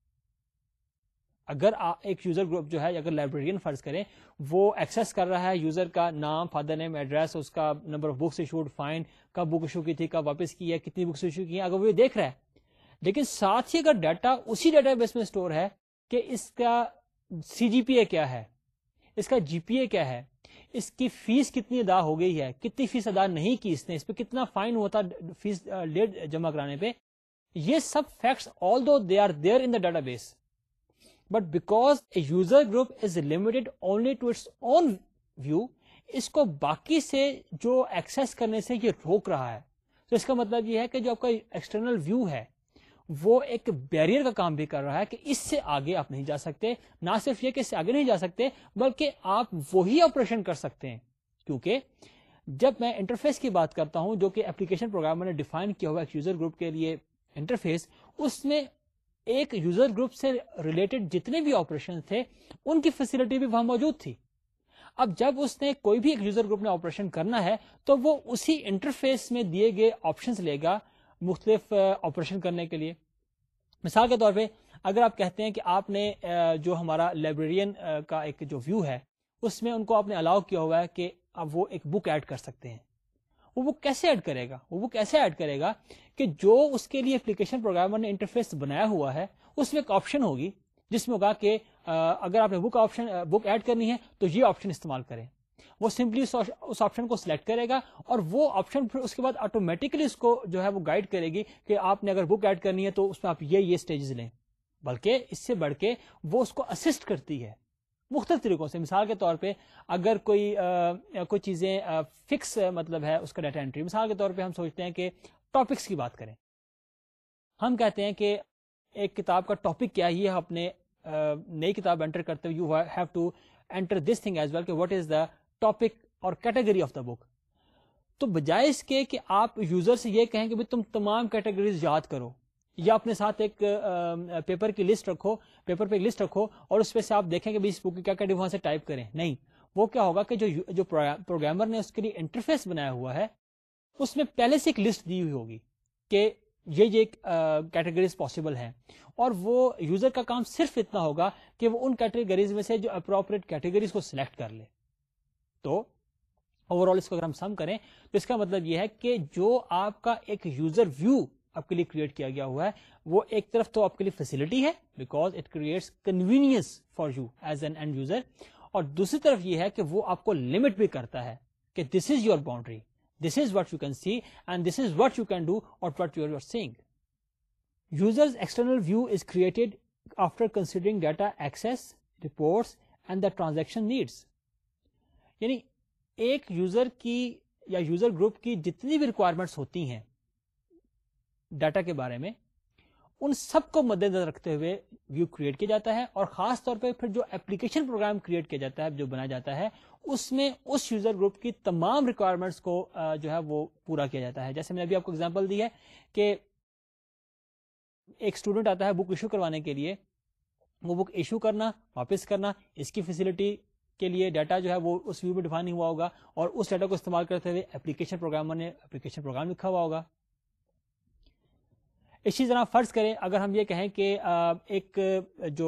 اگر ایک یوزر گروپ جو ہے, اگر لائبریرین فرض کریں, وہ ایکسیس کر رہا ہے یوزر کا نام, فادر نیم, ایڈریس, اس کا number of books issued, fine, کب بک ایشو کی تھی, کب واپس کی ہے, کتنی بکس ایشو کی ہیں, اگر وہ یہ دیکھ رہا ہے, لیکن ساتھ ہی اگر ڈیٹا اسی ڈیٹا بیس میں اسٹور ہے کہ اس کا سی جی پی اے کیا ہے, اس کا جی پی اے کیا ہے, اس کی فیس کتنی ادا ہو گئی ہے, کتنی فیس ادا نہیں کی اس نے, اس پہ کتنا فائن ہوتا فیس لیٹ جمع کرانے پہ, یہ سب facts although they are there in the database, but because a user group is limited only to its own view, اس کو باقی سے جو ایکسیس کرنے سے یہ روک رہا ہے. تو اس کا مطلب یہ ہے کہ جو آپ کا ایکسٹرنل ویو ہے وہ ایک بیریئر کا کام بھی کر رہا ہے کہ اس سے آگے آپ نہیں جا سکتے. نہ صرف یہ کہ اس سے آگے نہیں جا سکتے, بلکہ آپ وہی آپریشن کر سکتے ہیں. کیونکہ جب میں انٹرفیس کی بات کرتا ہوں, جو کہ اپلیکیشن پروگرامر نے ڈیفائن کیا ہوا ایک یوزر گروپ کے لیے انٹرفیس, اس میں ایک یوزر گروپ سے ریلیٹڈ جتنے بھی آپریشن تھے ان کی فیسلٹی بھی وہاں موجود تھی. اب جب اس نے کوئی بھی ایک یوزر گروپ نے آپریشن کرنا ہے تو وہ اسی انٹرفیس میں دیے گئے آپشنز لے گا مختلف آپریشن کرنے کے لیے. مثال کے طور پہ اگر آپ کہتے ہیں کہ آپ نے جو ہمارا لائبریرین کا ایک جو ویو ہے اس میں ان کو آپ نے الاؤ کیا ہوا ہے کہ اب وہ ایک بک ایڈ کر سکتے ہیں. وہ بک کیسے ایڈ کرے گا؟ وہ بک ایسے ایڈ کرے گا کہ جو اس کے لیے اپلیکیشن پروگرامر نے انٹرفیس بنایا ہوا ہے اس میں ایک آپشن ہوگی جس میں ہوگا کہ اگر آپ نے بک آپشن بک ایڈ کرنی ہے تو یہ آپشن استعمال کریں. وہ سمپلی اس آپشن کو سلیکٹ کرے گا اور وہ آپشن پھر اس کے بعد آٹومیٹکلی اس کو جو ہے وہ گائیڈ کرے گی کہ آپ نے اگر بک ایڈ کرنی ہے تو اس میں آپ یہ یہ سٹیجز لیں. بلکہ اس سے بڑھ کے وہ اس کو اسسٹ کرتی ہے مختلف طریقوں سے. مثال کے طور پہ اگر کوئی آ, کوئی چیزیں آ, فکس مطلب ہے اس کا ڈیٹا انٹری, مثال کے طور پہ ہم سوچتے ہیں کہ ٹاپکس کی بات کریں, ہم کہتے ہیں کہ ایک کتاب کا ٹاپک کیا ہے, یہ اپنے نئی کتاب انٹر کرتے ہوئے you have to enter this thing as well کہ واٹ از دا ٹاپک اور کیٹیگری آف دا بک. تو بجائے اس کے کہ آپ یوزر سے یہ کہیں کہ بھائی تم تمام کیٹیگریز یاد کرو یا اپنے ساتھ ایک پیپر کی لسٹ رکھو, پیپر پہ ایک لسٹ رکھو اور اس پہ سے آپ دیکھیں کہ اس بک کی کیا کیٹیگری وہاں سے ٹائپ کریں. نہیں, وہ کیا ہوگا کہ جو جو پروگرامر نے اس کے لیے انٹرفیس بنایا ہوا ہے اس میں پہلے سے ایک لسٹ دی ہوئی ہوگی کہ یہ یہ کیٹیگریز پاسبل ہیں, اور وہ یوزر کا کام صرف اتنا ہوگا کہ وہ ان کیٹیگریز میں سے جو اپروپریٹ کیٹیگریز کو سلیکٹ کر لے. تو اوور آل اس کو اگر ہم سم کریں تو اس کا مطلب یہ ہے کہ جو آپ کا ایک یوزر ویو آپ کے لیے کریٹ کیا گیا ہوا ہے وہ ایک طرف تو آپ کے لیے فیسلٹی ہے because it creates convenience for you as an end user, اور دوسری طرف یہ ہے کہ وہ آپ کو لمٹ بھی کرتا ہے کہ this is your boundary, this is what you can see and this is what you can do اور what you are seeing. User's external view is created after considering data access, reports and the transaction needs. یعنی ایک user کی یا user group کی جتنی بھی requirements ہوتی ہیں ڈیٹا کے بارے میں، ان سب کو مد نظر رکھتے ہوئے ویو کریٹ کیا جاتا ہے، اور خاص طور پہ پھر جو اپلیکیشن پروگرام کریٹ کیا جاتا ہے، جو بنایا جاتا ہے، اس میں اس یوزر گروپ کی تمام ریکوائرمنٹس کو جو ہے وہ پورا کیا جاتا ہے. جیسے میں نے ابھی آپ کو ایگزامپل دی ہے کہ ایک اسٹوڈنٹ آتا ہے بک ایشو کروانے کے لیے، وہ بک ایشو کرنا، واپس کرنا، اس کی فیسلٹی کے لیے ڈیٹا جو ہے وہ اس ویو میں ڈیفائن ہوا ہوگا، اور اس ڈیٹا کو استعمال کرتے ہوئے اپلیکیشن پروگرامر نے اپلیکیشن پروگرام لکھا ہوا ہوگا. اسی طرح فرض کریں اگر ہم یہ کہیں کہ ایک جو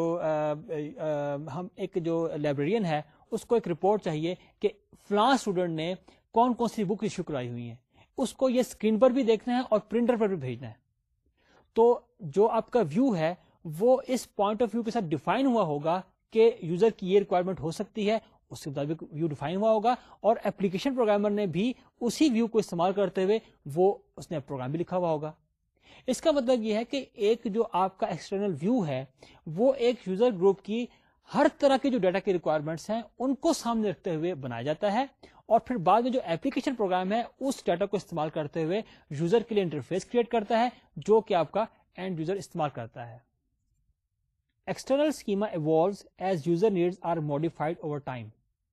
ہم ایک جو لائبریرین ہے اس کو ایک رپورٹ چاہیے کہ فلاں اسٹوڈنٹ نے کون کون سی بک ایشو کرائی ہوئی ہیں، اس کو یہ اسکرین پر بھی دیکھنا ہے اور پرنٹر پر بھی بھیجنا ہے. تو جو آپ کا ویو ہے وہ اس پوائنٹ آف ویو کے ساتھ ڈیفائن ہوا ہوگا کہ یوزر کی یہ ریکوائرمنٹ ہو سکتی ہے، اس کے مطابق ویو ڈیفائن ہوا ہوگا، اور اپلیکیشن پروگرامر نے بھی اسی ویو کو استعمال کرتے ہوئے وہ اس نے پروگرام بھی لکھا ہوا ہوگا. اس کا مطلب یہ ہے کہ ایک جو آپ کا ایکسٹرنل ویو ہے وہ ایک یوزر گروپ کی ہر طرح کے جو ڈیٹا کی ریکوائرمنٹس ہیں ان کو سامنے رکھتے ہوئے بنایا جاتا ہے، اور پھر بعد میں جو ایپلیکیشن پروگرام ہے اس ڈیٹا کو استعمال کرتے ہوئے یوزر کے لیے انٹرفیس کریٹ کرتا ہے جو کہ آپ کا اینڈ یوزر استعمال کرتا ہے. External schema evolves as user needs are modified over time.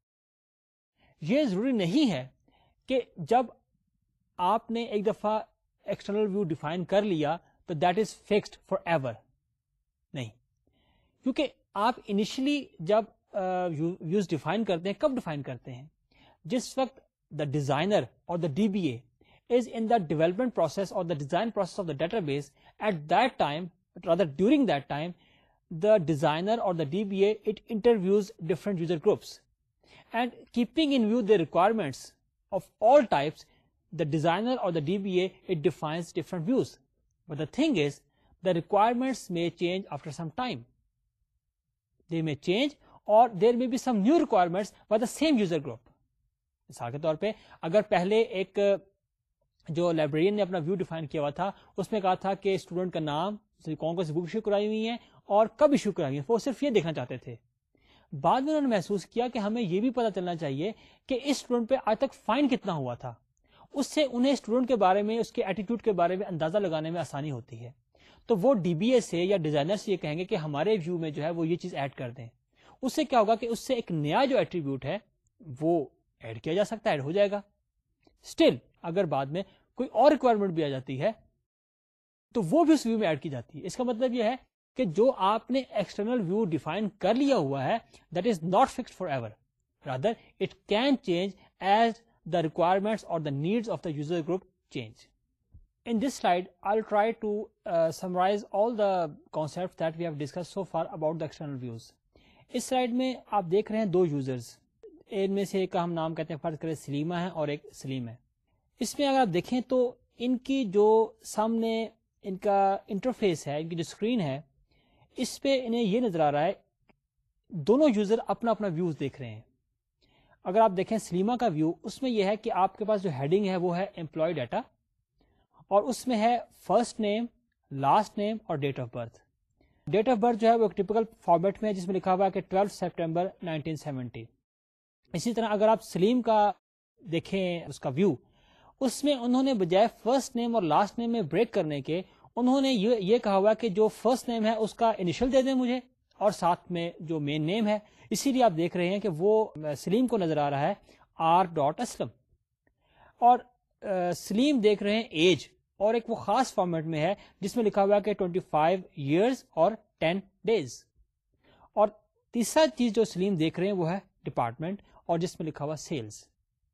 یہ ضروری نہیں ہے کہ جب آپ نے ایک دفعہ ایکسٹرنل ویو ڈیفائن کر لیا تو that is fixed forever. نہیں، کیونکہ آپ انیشلی جب ویوز ڈیفائن کرتے ہیں، کب ڈیفائن کرتے ہیں؟ جس وقت دا ڈیزائنر اور the D B A is in the development process or the design process of the database. At that time, rather during that time, the designer or the D B A, it interviews different user groups, and keeping in view the requirements of all types, the designer or the D B A, it defines different views. But the thing is, the requirements may change after some time. They may change, or there may be some new requirements by the same user group. مثال کے طور پہ اگر پہلے ایک جو librarian نے اپنا ویو ڈیفائن کیا ہوا تھا، اس میں کہا تھا کہ اسٹوڈنٹ کا نام، کون کون سی بک ایشو کرائی ہوئی ہیں اور کب ایشو کرائی ہیں، وہ صرف یہ دیکھنا چاہتے تھے. بعد میں انہوں نے محسوس کیا کہ ہمیں یہ بھی پتا چلنا چاہیے کہ اس اسٹوڈنٹ پہ آج تک فائن کتنا ہوا تھا. اس سے انہیں اسٹوڈنٹ کے بارے میں، اس کے ایٹیٹیوڈ کے بارے میں اندازہ لگانے میں آسانی ہوتی ہے. تو وہ ڈی بی اے سے یا ڈیزائنر سے یہ کہیں گے کہ ہمارے ویو میں جو ہے وہ یہ چیز ایڈ کر دیں. اس سے کیا ہوگا کہ اس سے ایک نیا جو ایٹریبیوٹ ہے وہ ایڈ کیا جا سکتا ہے، ایڈ ہو جائے گا. اسٹل اگر بعد میں کوئی اور ریکوائرمنٹ بھی آ جاتی ہے تو وہ بھی اس ویو میں ایڈ کی جاتی ہے. اس کا مطلب یہ ہے کہ جو آپ نے ایکسٹرنل ویو ڈیفائن کر لیا ہوا ہے that is not fixed forever, rather it can change as the requirements اور the needs of the user group change. In this slide, I'll try to uh, summarize all the concepts that we have discussed so far about the external views. اس slide میں آپ دیکھ رہے ہیں دو users, ان میں سے ایک کا ہم نام کہتے ہیں فرض کریں سلیمہ ہے اور ایک سلیم ہے. اس میں اگر آپ دیکھیں تو ان کی جو سامنے ان کا انٹرفیس ہے، ان کی جو اسکرین ہے، اس پہ انہیں یہ نظر آ رہا ہے دونوں یوزر اپنا اپنا ویوز دیکھ رہے ہیں. اگر آپ دیکھیں سلیمہ کا ویو، اس میں یہ ہے کہ آپ کے پاس جو ہیڈنگ ہے وہ ہے امپلائی ڈیٹا، اور اس میں ہے فرسٹ نیم، لاسٹ نیم اور date of birth. Date of birth جو ہے وہ ایک ٹپیکل فارمیٹ میں ہے جس میں لکھا ہوا ہے کہ ٹویلتھ سپٹمبر نائنٹین سیونٹی. اسی طرح اگر آپ سلیم کا دیکھیں اس کا ویو، اس میں انہوں نے بجائے فرسٹ نیم اور لاسٹ نیم میں بریک کرنے کے انہوں نے یہ کہا ہوا کہ جو فرسٹ نیم ہے اس کا انیشل دے دیں مجھے اور ساتھ میں جو مین نیم ہے. اسی لیے آپ دیکھ رہے ہیں کہ وہ سلیم کو نظر آ رہا ہے آر ڈاٹ اسلم، اور سلیم دیکھ رہے ہیں ایج، اور ایک وہ خاص فارمیٹ میں ہے جس میں لکھا ہوا ہے کہ ٹوینٹی فائیو ایئرز اور ٹین ڈیز. اور تیسرا چیز جو سلیم دیکھ رہے ہیں وہ ہے ڈپارٹمنٹ، اور جس میں لکھا ہوا سیلز.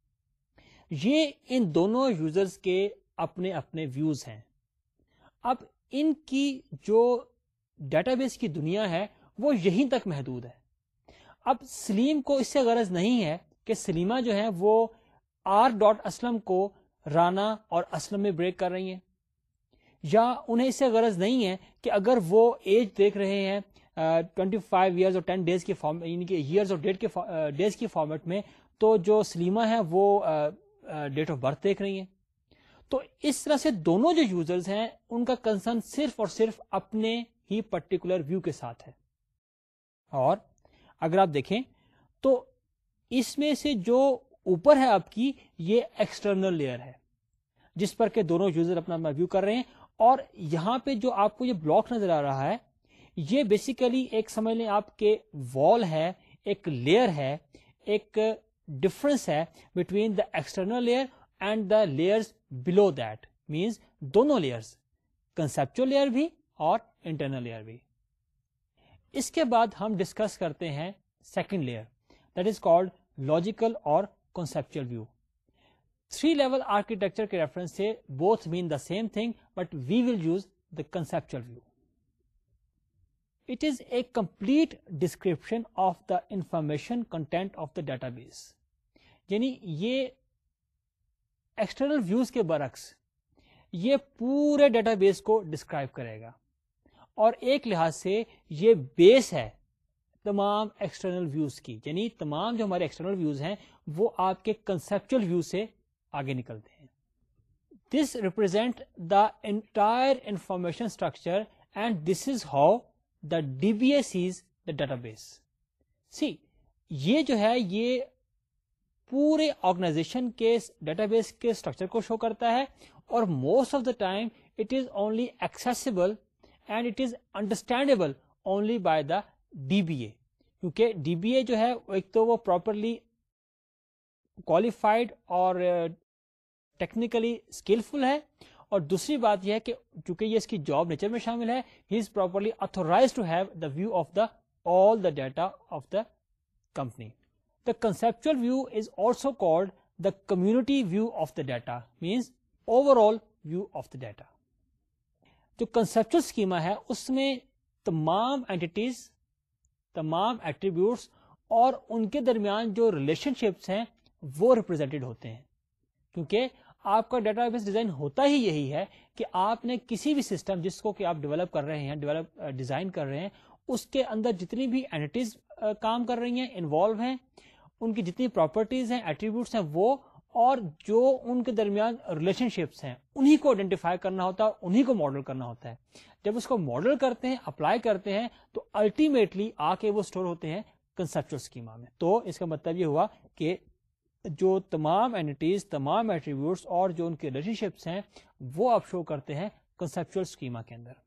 یہ ان دونوں یوزرز کے اپنے اپنے ویوز ہیں. اب ان کی جو ڈیٹا بیس کی دنیا ہے وہ یہیں تک محدود ہے. اب سلیم کو اس سے غرض نہیں ہے کہ سلیمہ جو ہے وہ آر ڈاٹ اسلم کو رانا اور اسلم میں بریک کر رہی ہیں، یا انہیں اس سے غرض نہیں ہے کہ اگر وہ ایج دیکھ رہے ہیں ٹوینٹی فائیو ایئرز اور ٹین ڈیز کے فارم یعنی کہ ایئرز اور ڈیٹ کے ڈیز کی فارمیٹ میں، تو جو سلیمہ ہے وہ ڈیٹ آف برتھ دیکھ رہی ہیں. تو اس طرح سے دونوں جو یوزرز ہیں ان کا کنسرن صرف اور صرف اپنے ہی پرٹیکولر ویو کے ساتھ ہے. اور اگر آپ دیکھیں تو اس میں سے جو اوپر ہے آپ کی یہ ایکسٹرنل لیئر ہے جس پر کہ دونوں یوزر اپنا اپنا ویو کر رہے ہیں. اور یہاں پہ جو آپ کو یہ بلاک نظر آ رہا ہے یہ بیسیکلی ایک سمجھ لیں آپ کے وال ہے, ایک لیئر ہے, ایک ڈفرنس ہے between the external layer and the layers below that, means دونوں لیئرز, کنسپچل لیئر بھی اور انٹرنل لیئر بھی. اس کے بعد ہم ڈسکس کرتے ہیں second layer, that is called logical اور conceptual view. Three level architecture کے ریفرنس سے both mean the same thing but we will use the conceptual view. It is a complete description of the information content of the database. یعنی یہ external views کے برعکس یہ پورے data base کو describe کرے گا, اور ایک لحاظ سے یہ بیس ہے تمام ایکسٹرنل ویوز کی. یعنی تمام جو ہمارے ایکسٹرنل ویوز ہیں وہ آپ کے کنسپچل ویو سے آگے نکلتے ہیں. This represent the entire information structure and this is how the D B A sees the database. See, یہ جو ہے یہ پورے آرگنائزیشن کے ڈیٹا بیس کے اسٹرکچر کو شو کرتا ہے, اور most of the time it is only accessible and it is understandable only by the D B A. کیونکہ ڈی بی اے جو ہے ایک تو وہ پراپرلی کوالیفائڈ اور ٹیکنیکلی اسکلفل ہے, اور دوسری بات یہ ہے کہ چونکہ یہ اس کی جاب نیچر میں شامل ہے, he is properly authorize to have the view of the all the data of the company. The conceptual view is also called the community view of the data, means overall view of the data. جو conceptual schema ہے اس میں تمام اینٹیز, تمام attributes اور ان کے درمیان جو ریلیشن شپس ہیں وہ ریپرزینٹیڈ ہوتے ہیں. کیونکہ آپ کا ڈیٹا بیس ڈیزائن ہوتا ہی یہی ہے کہ آپ نے کسی بھی سسٹم جس کو کہ آپ ڈیولپ کر رہے ہیں, ڈیولپ ڈیزائن کر رہے ہیں, اس کے اندر جتنی بھی اینٹیز کام کر رہی ہیں, انوالو ہیں, ان کی جتنی پراپرٹیز ہیں, ایٹریبیوٹس ہیں وہ, اور جو ان کے درمیان ریلیشن شپس ہیں انہی کو آئیڈینٹیفائی کرنا ہوتا ہے, انہی کو ماڈل کرنا ہوتا ہے. جب اس کو ماڈل کرتے ہیں, اپلائی کرتے ہیں, تو الٹیمیٹلی آ کے وہ اسٹور ہوتے ہیں کنسپچل اسکیما میں. تو اس کا مطلب یہ ہوا کہ جو تمام اینٹیز, تمام ایٹریبیوٹس اور جو ان کے ریلیشن شپس ہیں وہ آپ شو کرتے ہیں کنسپچل اسکیما کے اندر.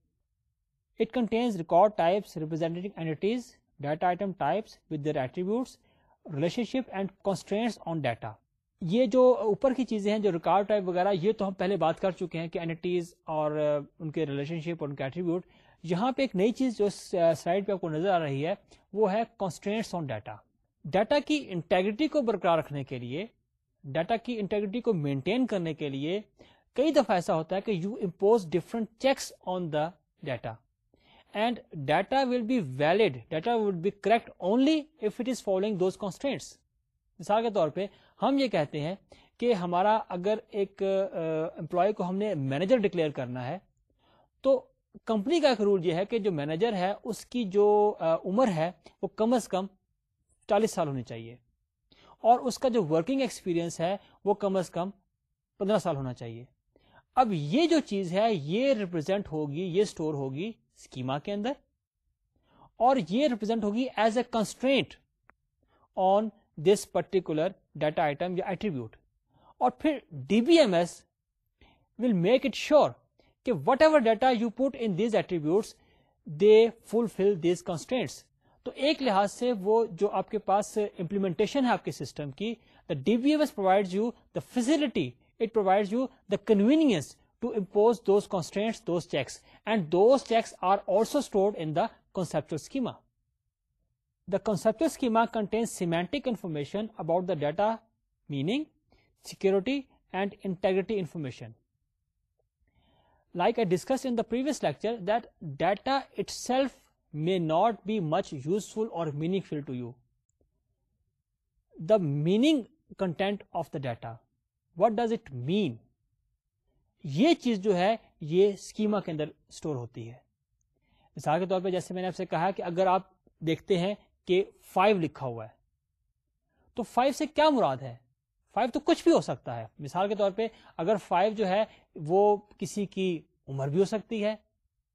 It contains record types representing entities, data item types with their attributes, relationship and constraints on data. یہ جو اوپر کی چیزیں ہیں جو ریکارڈ ٹائپ وغیرہ, یہ تو ہم پہلے بات کر چکے ہیں کہ اینٹیز اور ان کے ریلیشن شپ اور ان کے ایٹریبیوٹ. یہاں پہ ایک نئی چیز جو سلائڈ پہ آپ کو نظر آ رہی ہے وہ ہے کنسٹرینٹس آن ڈیٹا. ڈیٹا کی انٹیگریٹی کو برقرار رکھنے کے لیے, ڈیٹا کی انٹیگریٹی کو مینٹین کرنے کے لیے کئی دفعہ ایسا ہوتا ہے کہ you impose different checks on the data, and data will be valid, data will be correct only if it is following those constraints. مثال کے طور پہ ہم یہ کہتے ہیں کہ ہمارا اگر ایک امپلائی کو ہم نے مینیجر ڈکلیئر کرنا ہے, تو کمپنی کا ایک رول یہ ہے کہ جو مینیجر ہے اس کی جو عمر ہے وہ کم از کم چالیس سال ہونی چاہیے, اور اس کا جو ورکنگ ایکسپیرینس ہے وہ کم از کم پندرہ سال ہونا چاہیے. اب یہ جو چیز ہے یہ ریپرزینٹ ہوگی, یہ سٹور ہوگی اسکیما کے اندر, اور یہ ریپرزینٹ ہوگی as a constraint on this particular data item یا ایٹریبیوٹ. اور پھر D B M S will make it sure کہ whatever data you put in these attributes they fulfil these constraints. تو ایک لحاظ سے وہ جو آپ کے پاس امپلیمنٹیشن ہے آپ کے سسٹم کی, the D B M S provides you the facility, it provides you the convenience to impose those constraints, those checks, and those checks are also stored in the conceptual schema. The conceptual schema contains semantic information about the data, meaning, security, and integrity information. Like I discussed in the previous lecture, that data itself may not be much useful or meaningful to you. The meaning content of the data. What does it mean? یہ چیز جو ہے یہ schema کے اندر store ہوتی ہے. مثال کے طور پہ جیسے میں نے آپ سے کہا کہ اگر آپ دیکھتے ہیں کہ فائیو لکھا ہوا ہے, تو فائیو سے کیا مراد ہے؟ فائیو تو کچھ بھی ہو سکتا ہے. مثال کے طور پہ اگر فائیو جو ہے وہ کسی کی عمر بھی ہو سکتی ہے,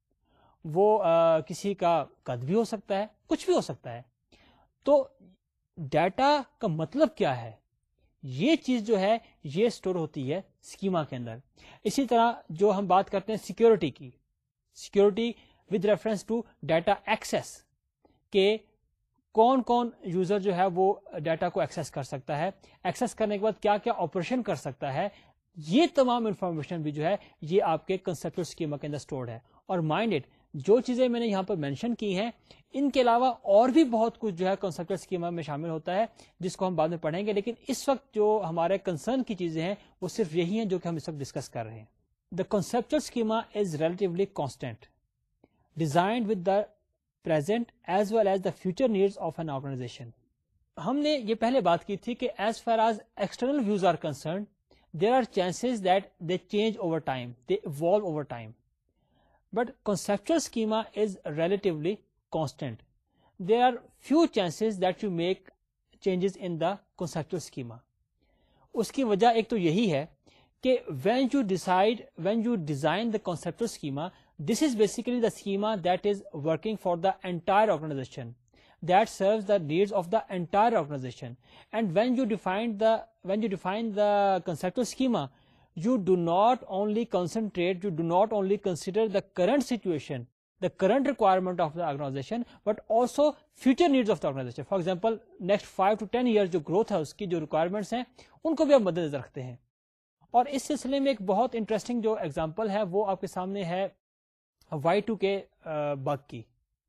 وہ آ, کسی کا قد بھی ہو سکتا ہے, کچھ بھی ہو سکتا ہے. تو ڈیٹا کا مطلب کیا ہے, یہ چیز جو ہے یہ اسٹور ہوتی ہے اسکیما کے اندر. اسی طرح جو ہم بات کرتے ہیں سیکیورٹی کی, security with reference to data access, کہ کون کون یوزر جو ہے وہ ڈیٹا کو ایکسیس کر سکتا ہے, ایکسیس کرنے کے بعد کیا کیا آپریشن کر سکتا ہے, یہ تمام انفارمیشن بھی جو ہے یہ آپ کے کنسپچل اسکیما کے اندر اسٹورڈ ہے. اور مائنڈ اٹ, جو چیزیں میں نے یہاں پر مینشن کی ہیں ان کے علاوہ اور بھی بہت کچھ جو ہے کنسپچل اسکیما میں شامل ہوتا ہے جس کو ہم بعد میں پڑھیں گے, لیکن اس وقت جو ہمارے کنسرن کی چیزیں ہیں وہ صرف یہی ہیں جو کہ ہم اس وقت ڈسکس کر رہے ہیں. The conceptual schema is relatively constant, designed with the present as well as the future needs of an organization. ہم نے یہ پہلے بات کی تھی کہ as far as external views are concerned, there are chances that they change over time, they evolve over time. But conceptual schema is relatively constant. There are few chances that you make changes in the conceptual schema. اس کی وجہ ایک تو یہی ہے کہ when you decide, when you design the conceptual schema, this is basically the schema that is working for the entire organization, that serves the needs of the entire organization. And when you define the when you define the conceptual schema, you do not only concentrate, you do not only consider the current situation, the current requirement of the organization, but also future needs of the organization. For example, next five to ten years جو growth ہے اس کی جو requirements ہیں ان کو بھی آپ مد نظر رکھتے ہیں. اور اس سلسلے میں ایک بہت انٹرسٹنگ جو ایگزامپل ہے وہ آپ کے سامنے ہے وائی ٹو کے بگ کی.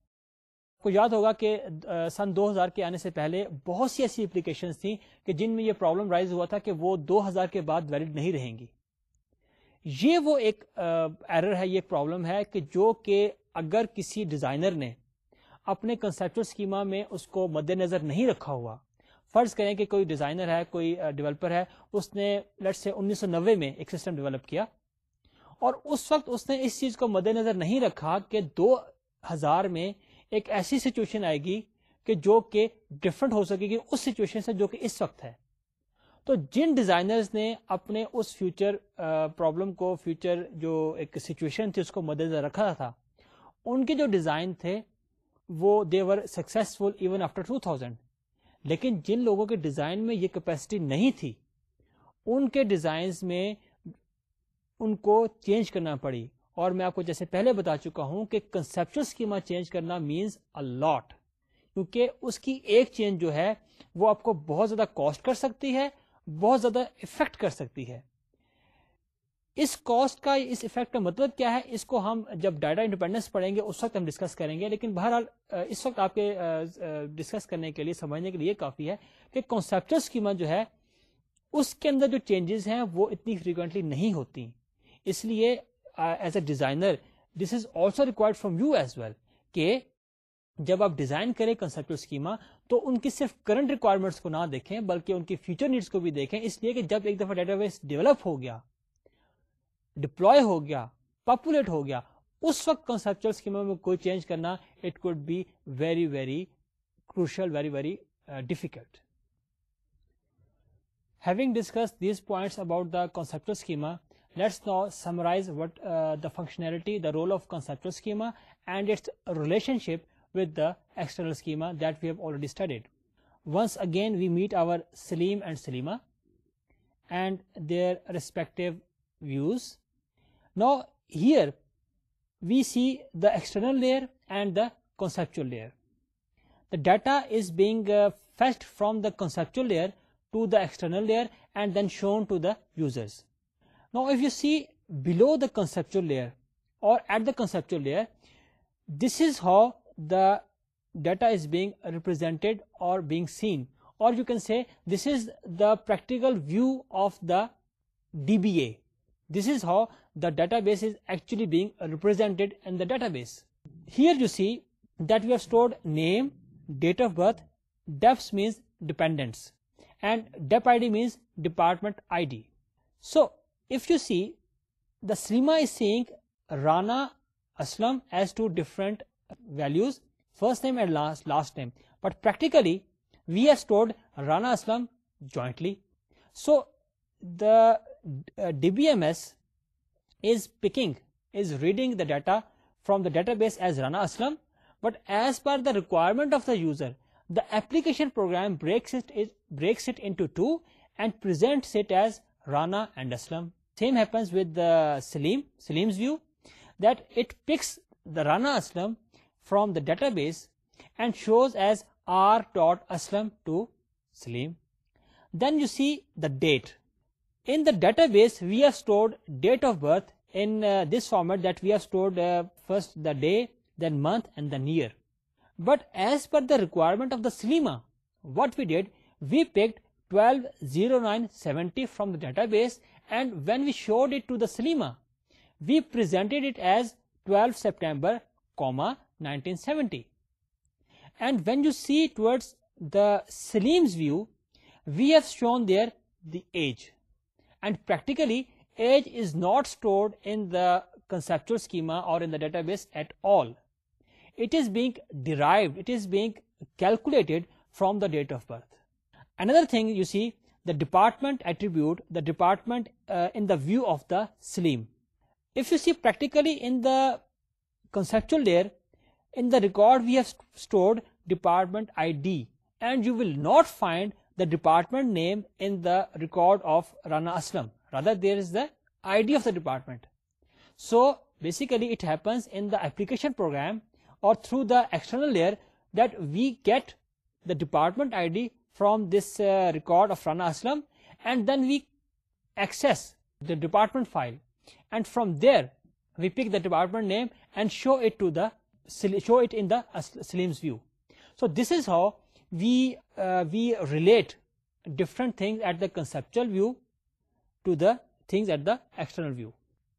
کو یاد ہوگا کہ سن دو ہزار کے آنے سے پہلے بہت سی ایسی اپلیکیشنز تھیں کہ جن میں یہ پرابلم رائز ہوا تھا کہ وہ دو ہزار کے بعد ویلڈ نہیں رہیں گی. یہ وہ ایک ایرر ہے, یہ ایک پرابلم ہے کہ جو کہ اگر کسی ڈیزائنر نے اپنے کنسپچل اسکیما میں اس کو مد نظر نہیں رکھا ہوا, فرض کریں کہ کوئی ڈیزائنر ہے, کوئی ڈیولپر ہے, اس نے لیٹس سے انیس سو نوے میں ایک سسٹم ڈیولپ کیا اور اس وقت اس نے اس چیز کو مد نظر نہیں رکھا کہ دو ہزار میں ایک ایسی سچویشن آئے گی کہ جو کہ ڈفرنٹ ہو سکے گی اس سچویشن سے جو کہ اس وقت ہے. تو جن ڈیزائنرز نے اپنے اس فیوچر پرابلم کو, فیوچر جو ایک سچویشن تھی اس کو مد نظر رکھا تھا, ان کے جو ڈیزائن تھے وہ they were successful even after two thousand. لیکن جن لوگوں کے ڈیزائن میں یہ کیپیسٹی نہیں تھی ان کے ڈیزائنز میں ان کو چینج کرنا پڑی. اور میں آپ کو جیسے پہلے بتا چکا ہوں کہ کنسپچل اسکیما چینج کرنا مینز اے لاٹ, کیونکہ اس کی ایک چینج جو ہے وہ آپ کو بہت زیادہ کاسٹ کر سکتی ہے, بہت زیادہ افیکٹ کر سکتی ہے. اس کاسٹ کا, اس افیکٹ کا مطلب کیا ہے, اس کو ہم جب ڈیٹا انڈیپینڈنس پڑھیں گے اس وقت ہم ڈسکس کریں گے. لیکن بہرحال اس وقت آپ کے ڈسکس کرنے کے لیے, سمجھنے کے لیے کافی ہے کہ کنسپچل اسکیما جو ہے اس کے اندر جو چینجز ہیں وہ اتنی فریکوینٹلی نہیں ہوتی. اس لیے as a designer this is also required from you as well کہ جب آپ ڈیزائن کریں کنسپچل اسکیما تو ان کی صرف کرنٹ ریکوائرمنٹس کو نہ دیکھیں بلکہ ان کی فیوچر نیڈس کو بھی دیکھیں. اس لیے کہ جب ایک دفعہ ڈیٹا بیس ڈیولپ ہو گیا, ڈپلوائے ہو گیا, پاپولیٹ ہو گیا, اس وقت کنسپچل اسکیما میں کوئی چینج کرنا it could be very very crucial, very very difficult. Having discussed these points about the conceptual schema, let's now summarize what uh, the functionality, the role of conceptual schema and its relationship with the external schema that we have already studied. Once again we meet our Salim and Salima and their respective views. Now here we see the external layer and the conceptual layer. The data is being uh, fetched from the conceptual layer to the external layer and then shown to the users. Now if you see below the conceptual layer or at the conceptual layer, this is how the data is being represented or being seen, or you can say this is the practical view of the D B A. This is how the database is actually being represented in the database. Here you see that we have stored name, date of birth, depths means dependents, and dep I D means department I D. So if you see, the schema is saying Rana, Aslam as two different values, first name and last last name, but practically we have stored Rana, Aslam jointly. So the uh, D B M S is picking, is reading the data from the database as Rana Aslam, but as per the requirement of the user, the application program breaks it, it breaks it into two and presents it as Rana and Aslam. Same happens with the Salim, Salim's view, that it picks the Rana Aslam from the database and shows as r.aslam to Salim. Then you see the date. In the database, we have stored date of birth in uh, this format, that we have stored uh, first the day, then month, and then year. But as per the requirement of the Salima, what we did, we picked twelve oh nine seventy from the database, and when we showed it to the Salima, we presented it as twelfth September, comma nineteen seventy. And when you see towards the Salim's view, we have shown there the age. And practically, age is not stored in the conceptual schema or in the database at all. It is being derived, it is being calculated from the date of birth. Another thing, you see the department attribute, the department uh, in the view of the Salim. If you see practically in the conceptual layer, in the record we have st stored department I D, and you will not find the department name in the record of Rana Aslam. Rather, there is the I D of the department. So basically it happens in the application program or through the external layer that we get the department I D from this uh, record of Rana Aslam, and then we access the department file, and from there we pick the department name and show it to the show it in the Salim's view. So this is how we uh, we relate different things at the conceptual view to the things at the external view.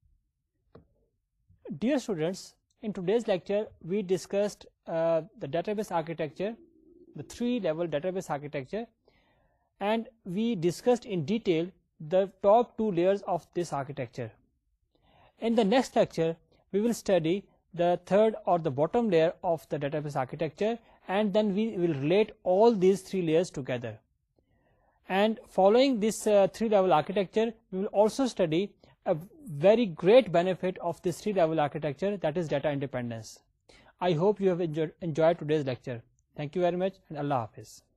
Dear students, in today's lecture we discussed uh, the database architecture, the three level database architecture, and we discussed in detail the top two layers of this architecture. In the next lecture we will study the third or the bottom layer of the database architecture, and then we will relate all these three layers together. And following this uh, three level architecture, we will also study a very great benefit of this three level architecture, that is data independence. I hope you have enjoyed, enjoyed today's lecture. Thank you very much, and Allah Hafiz.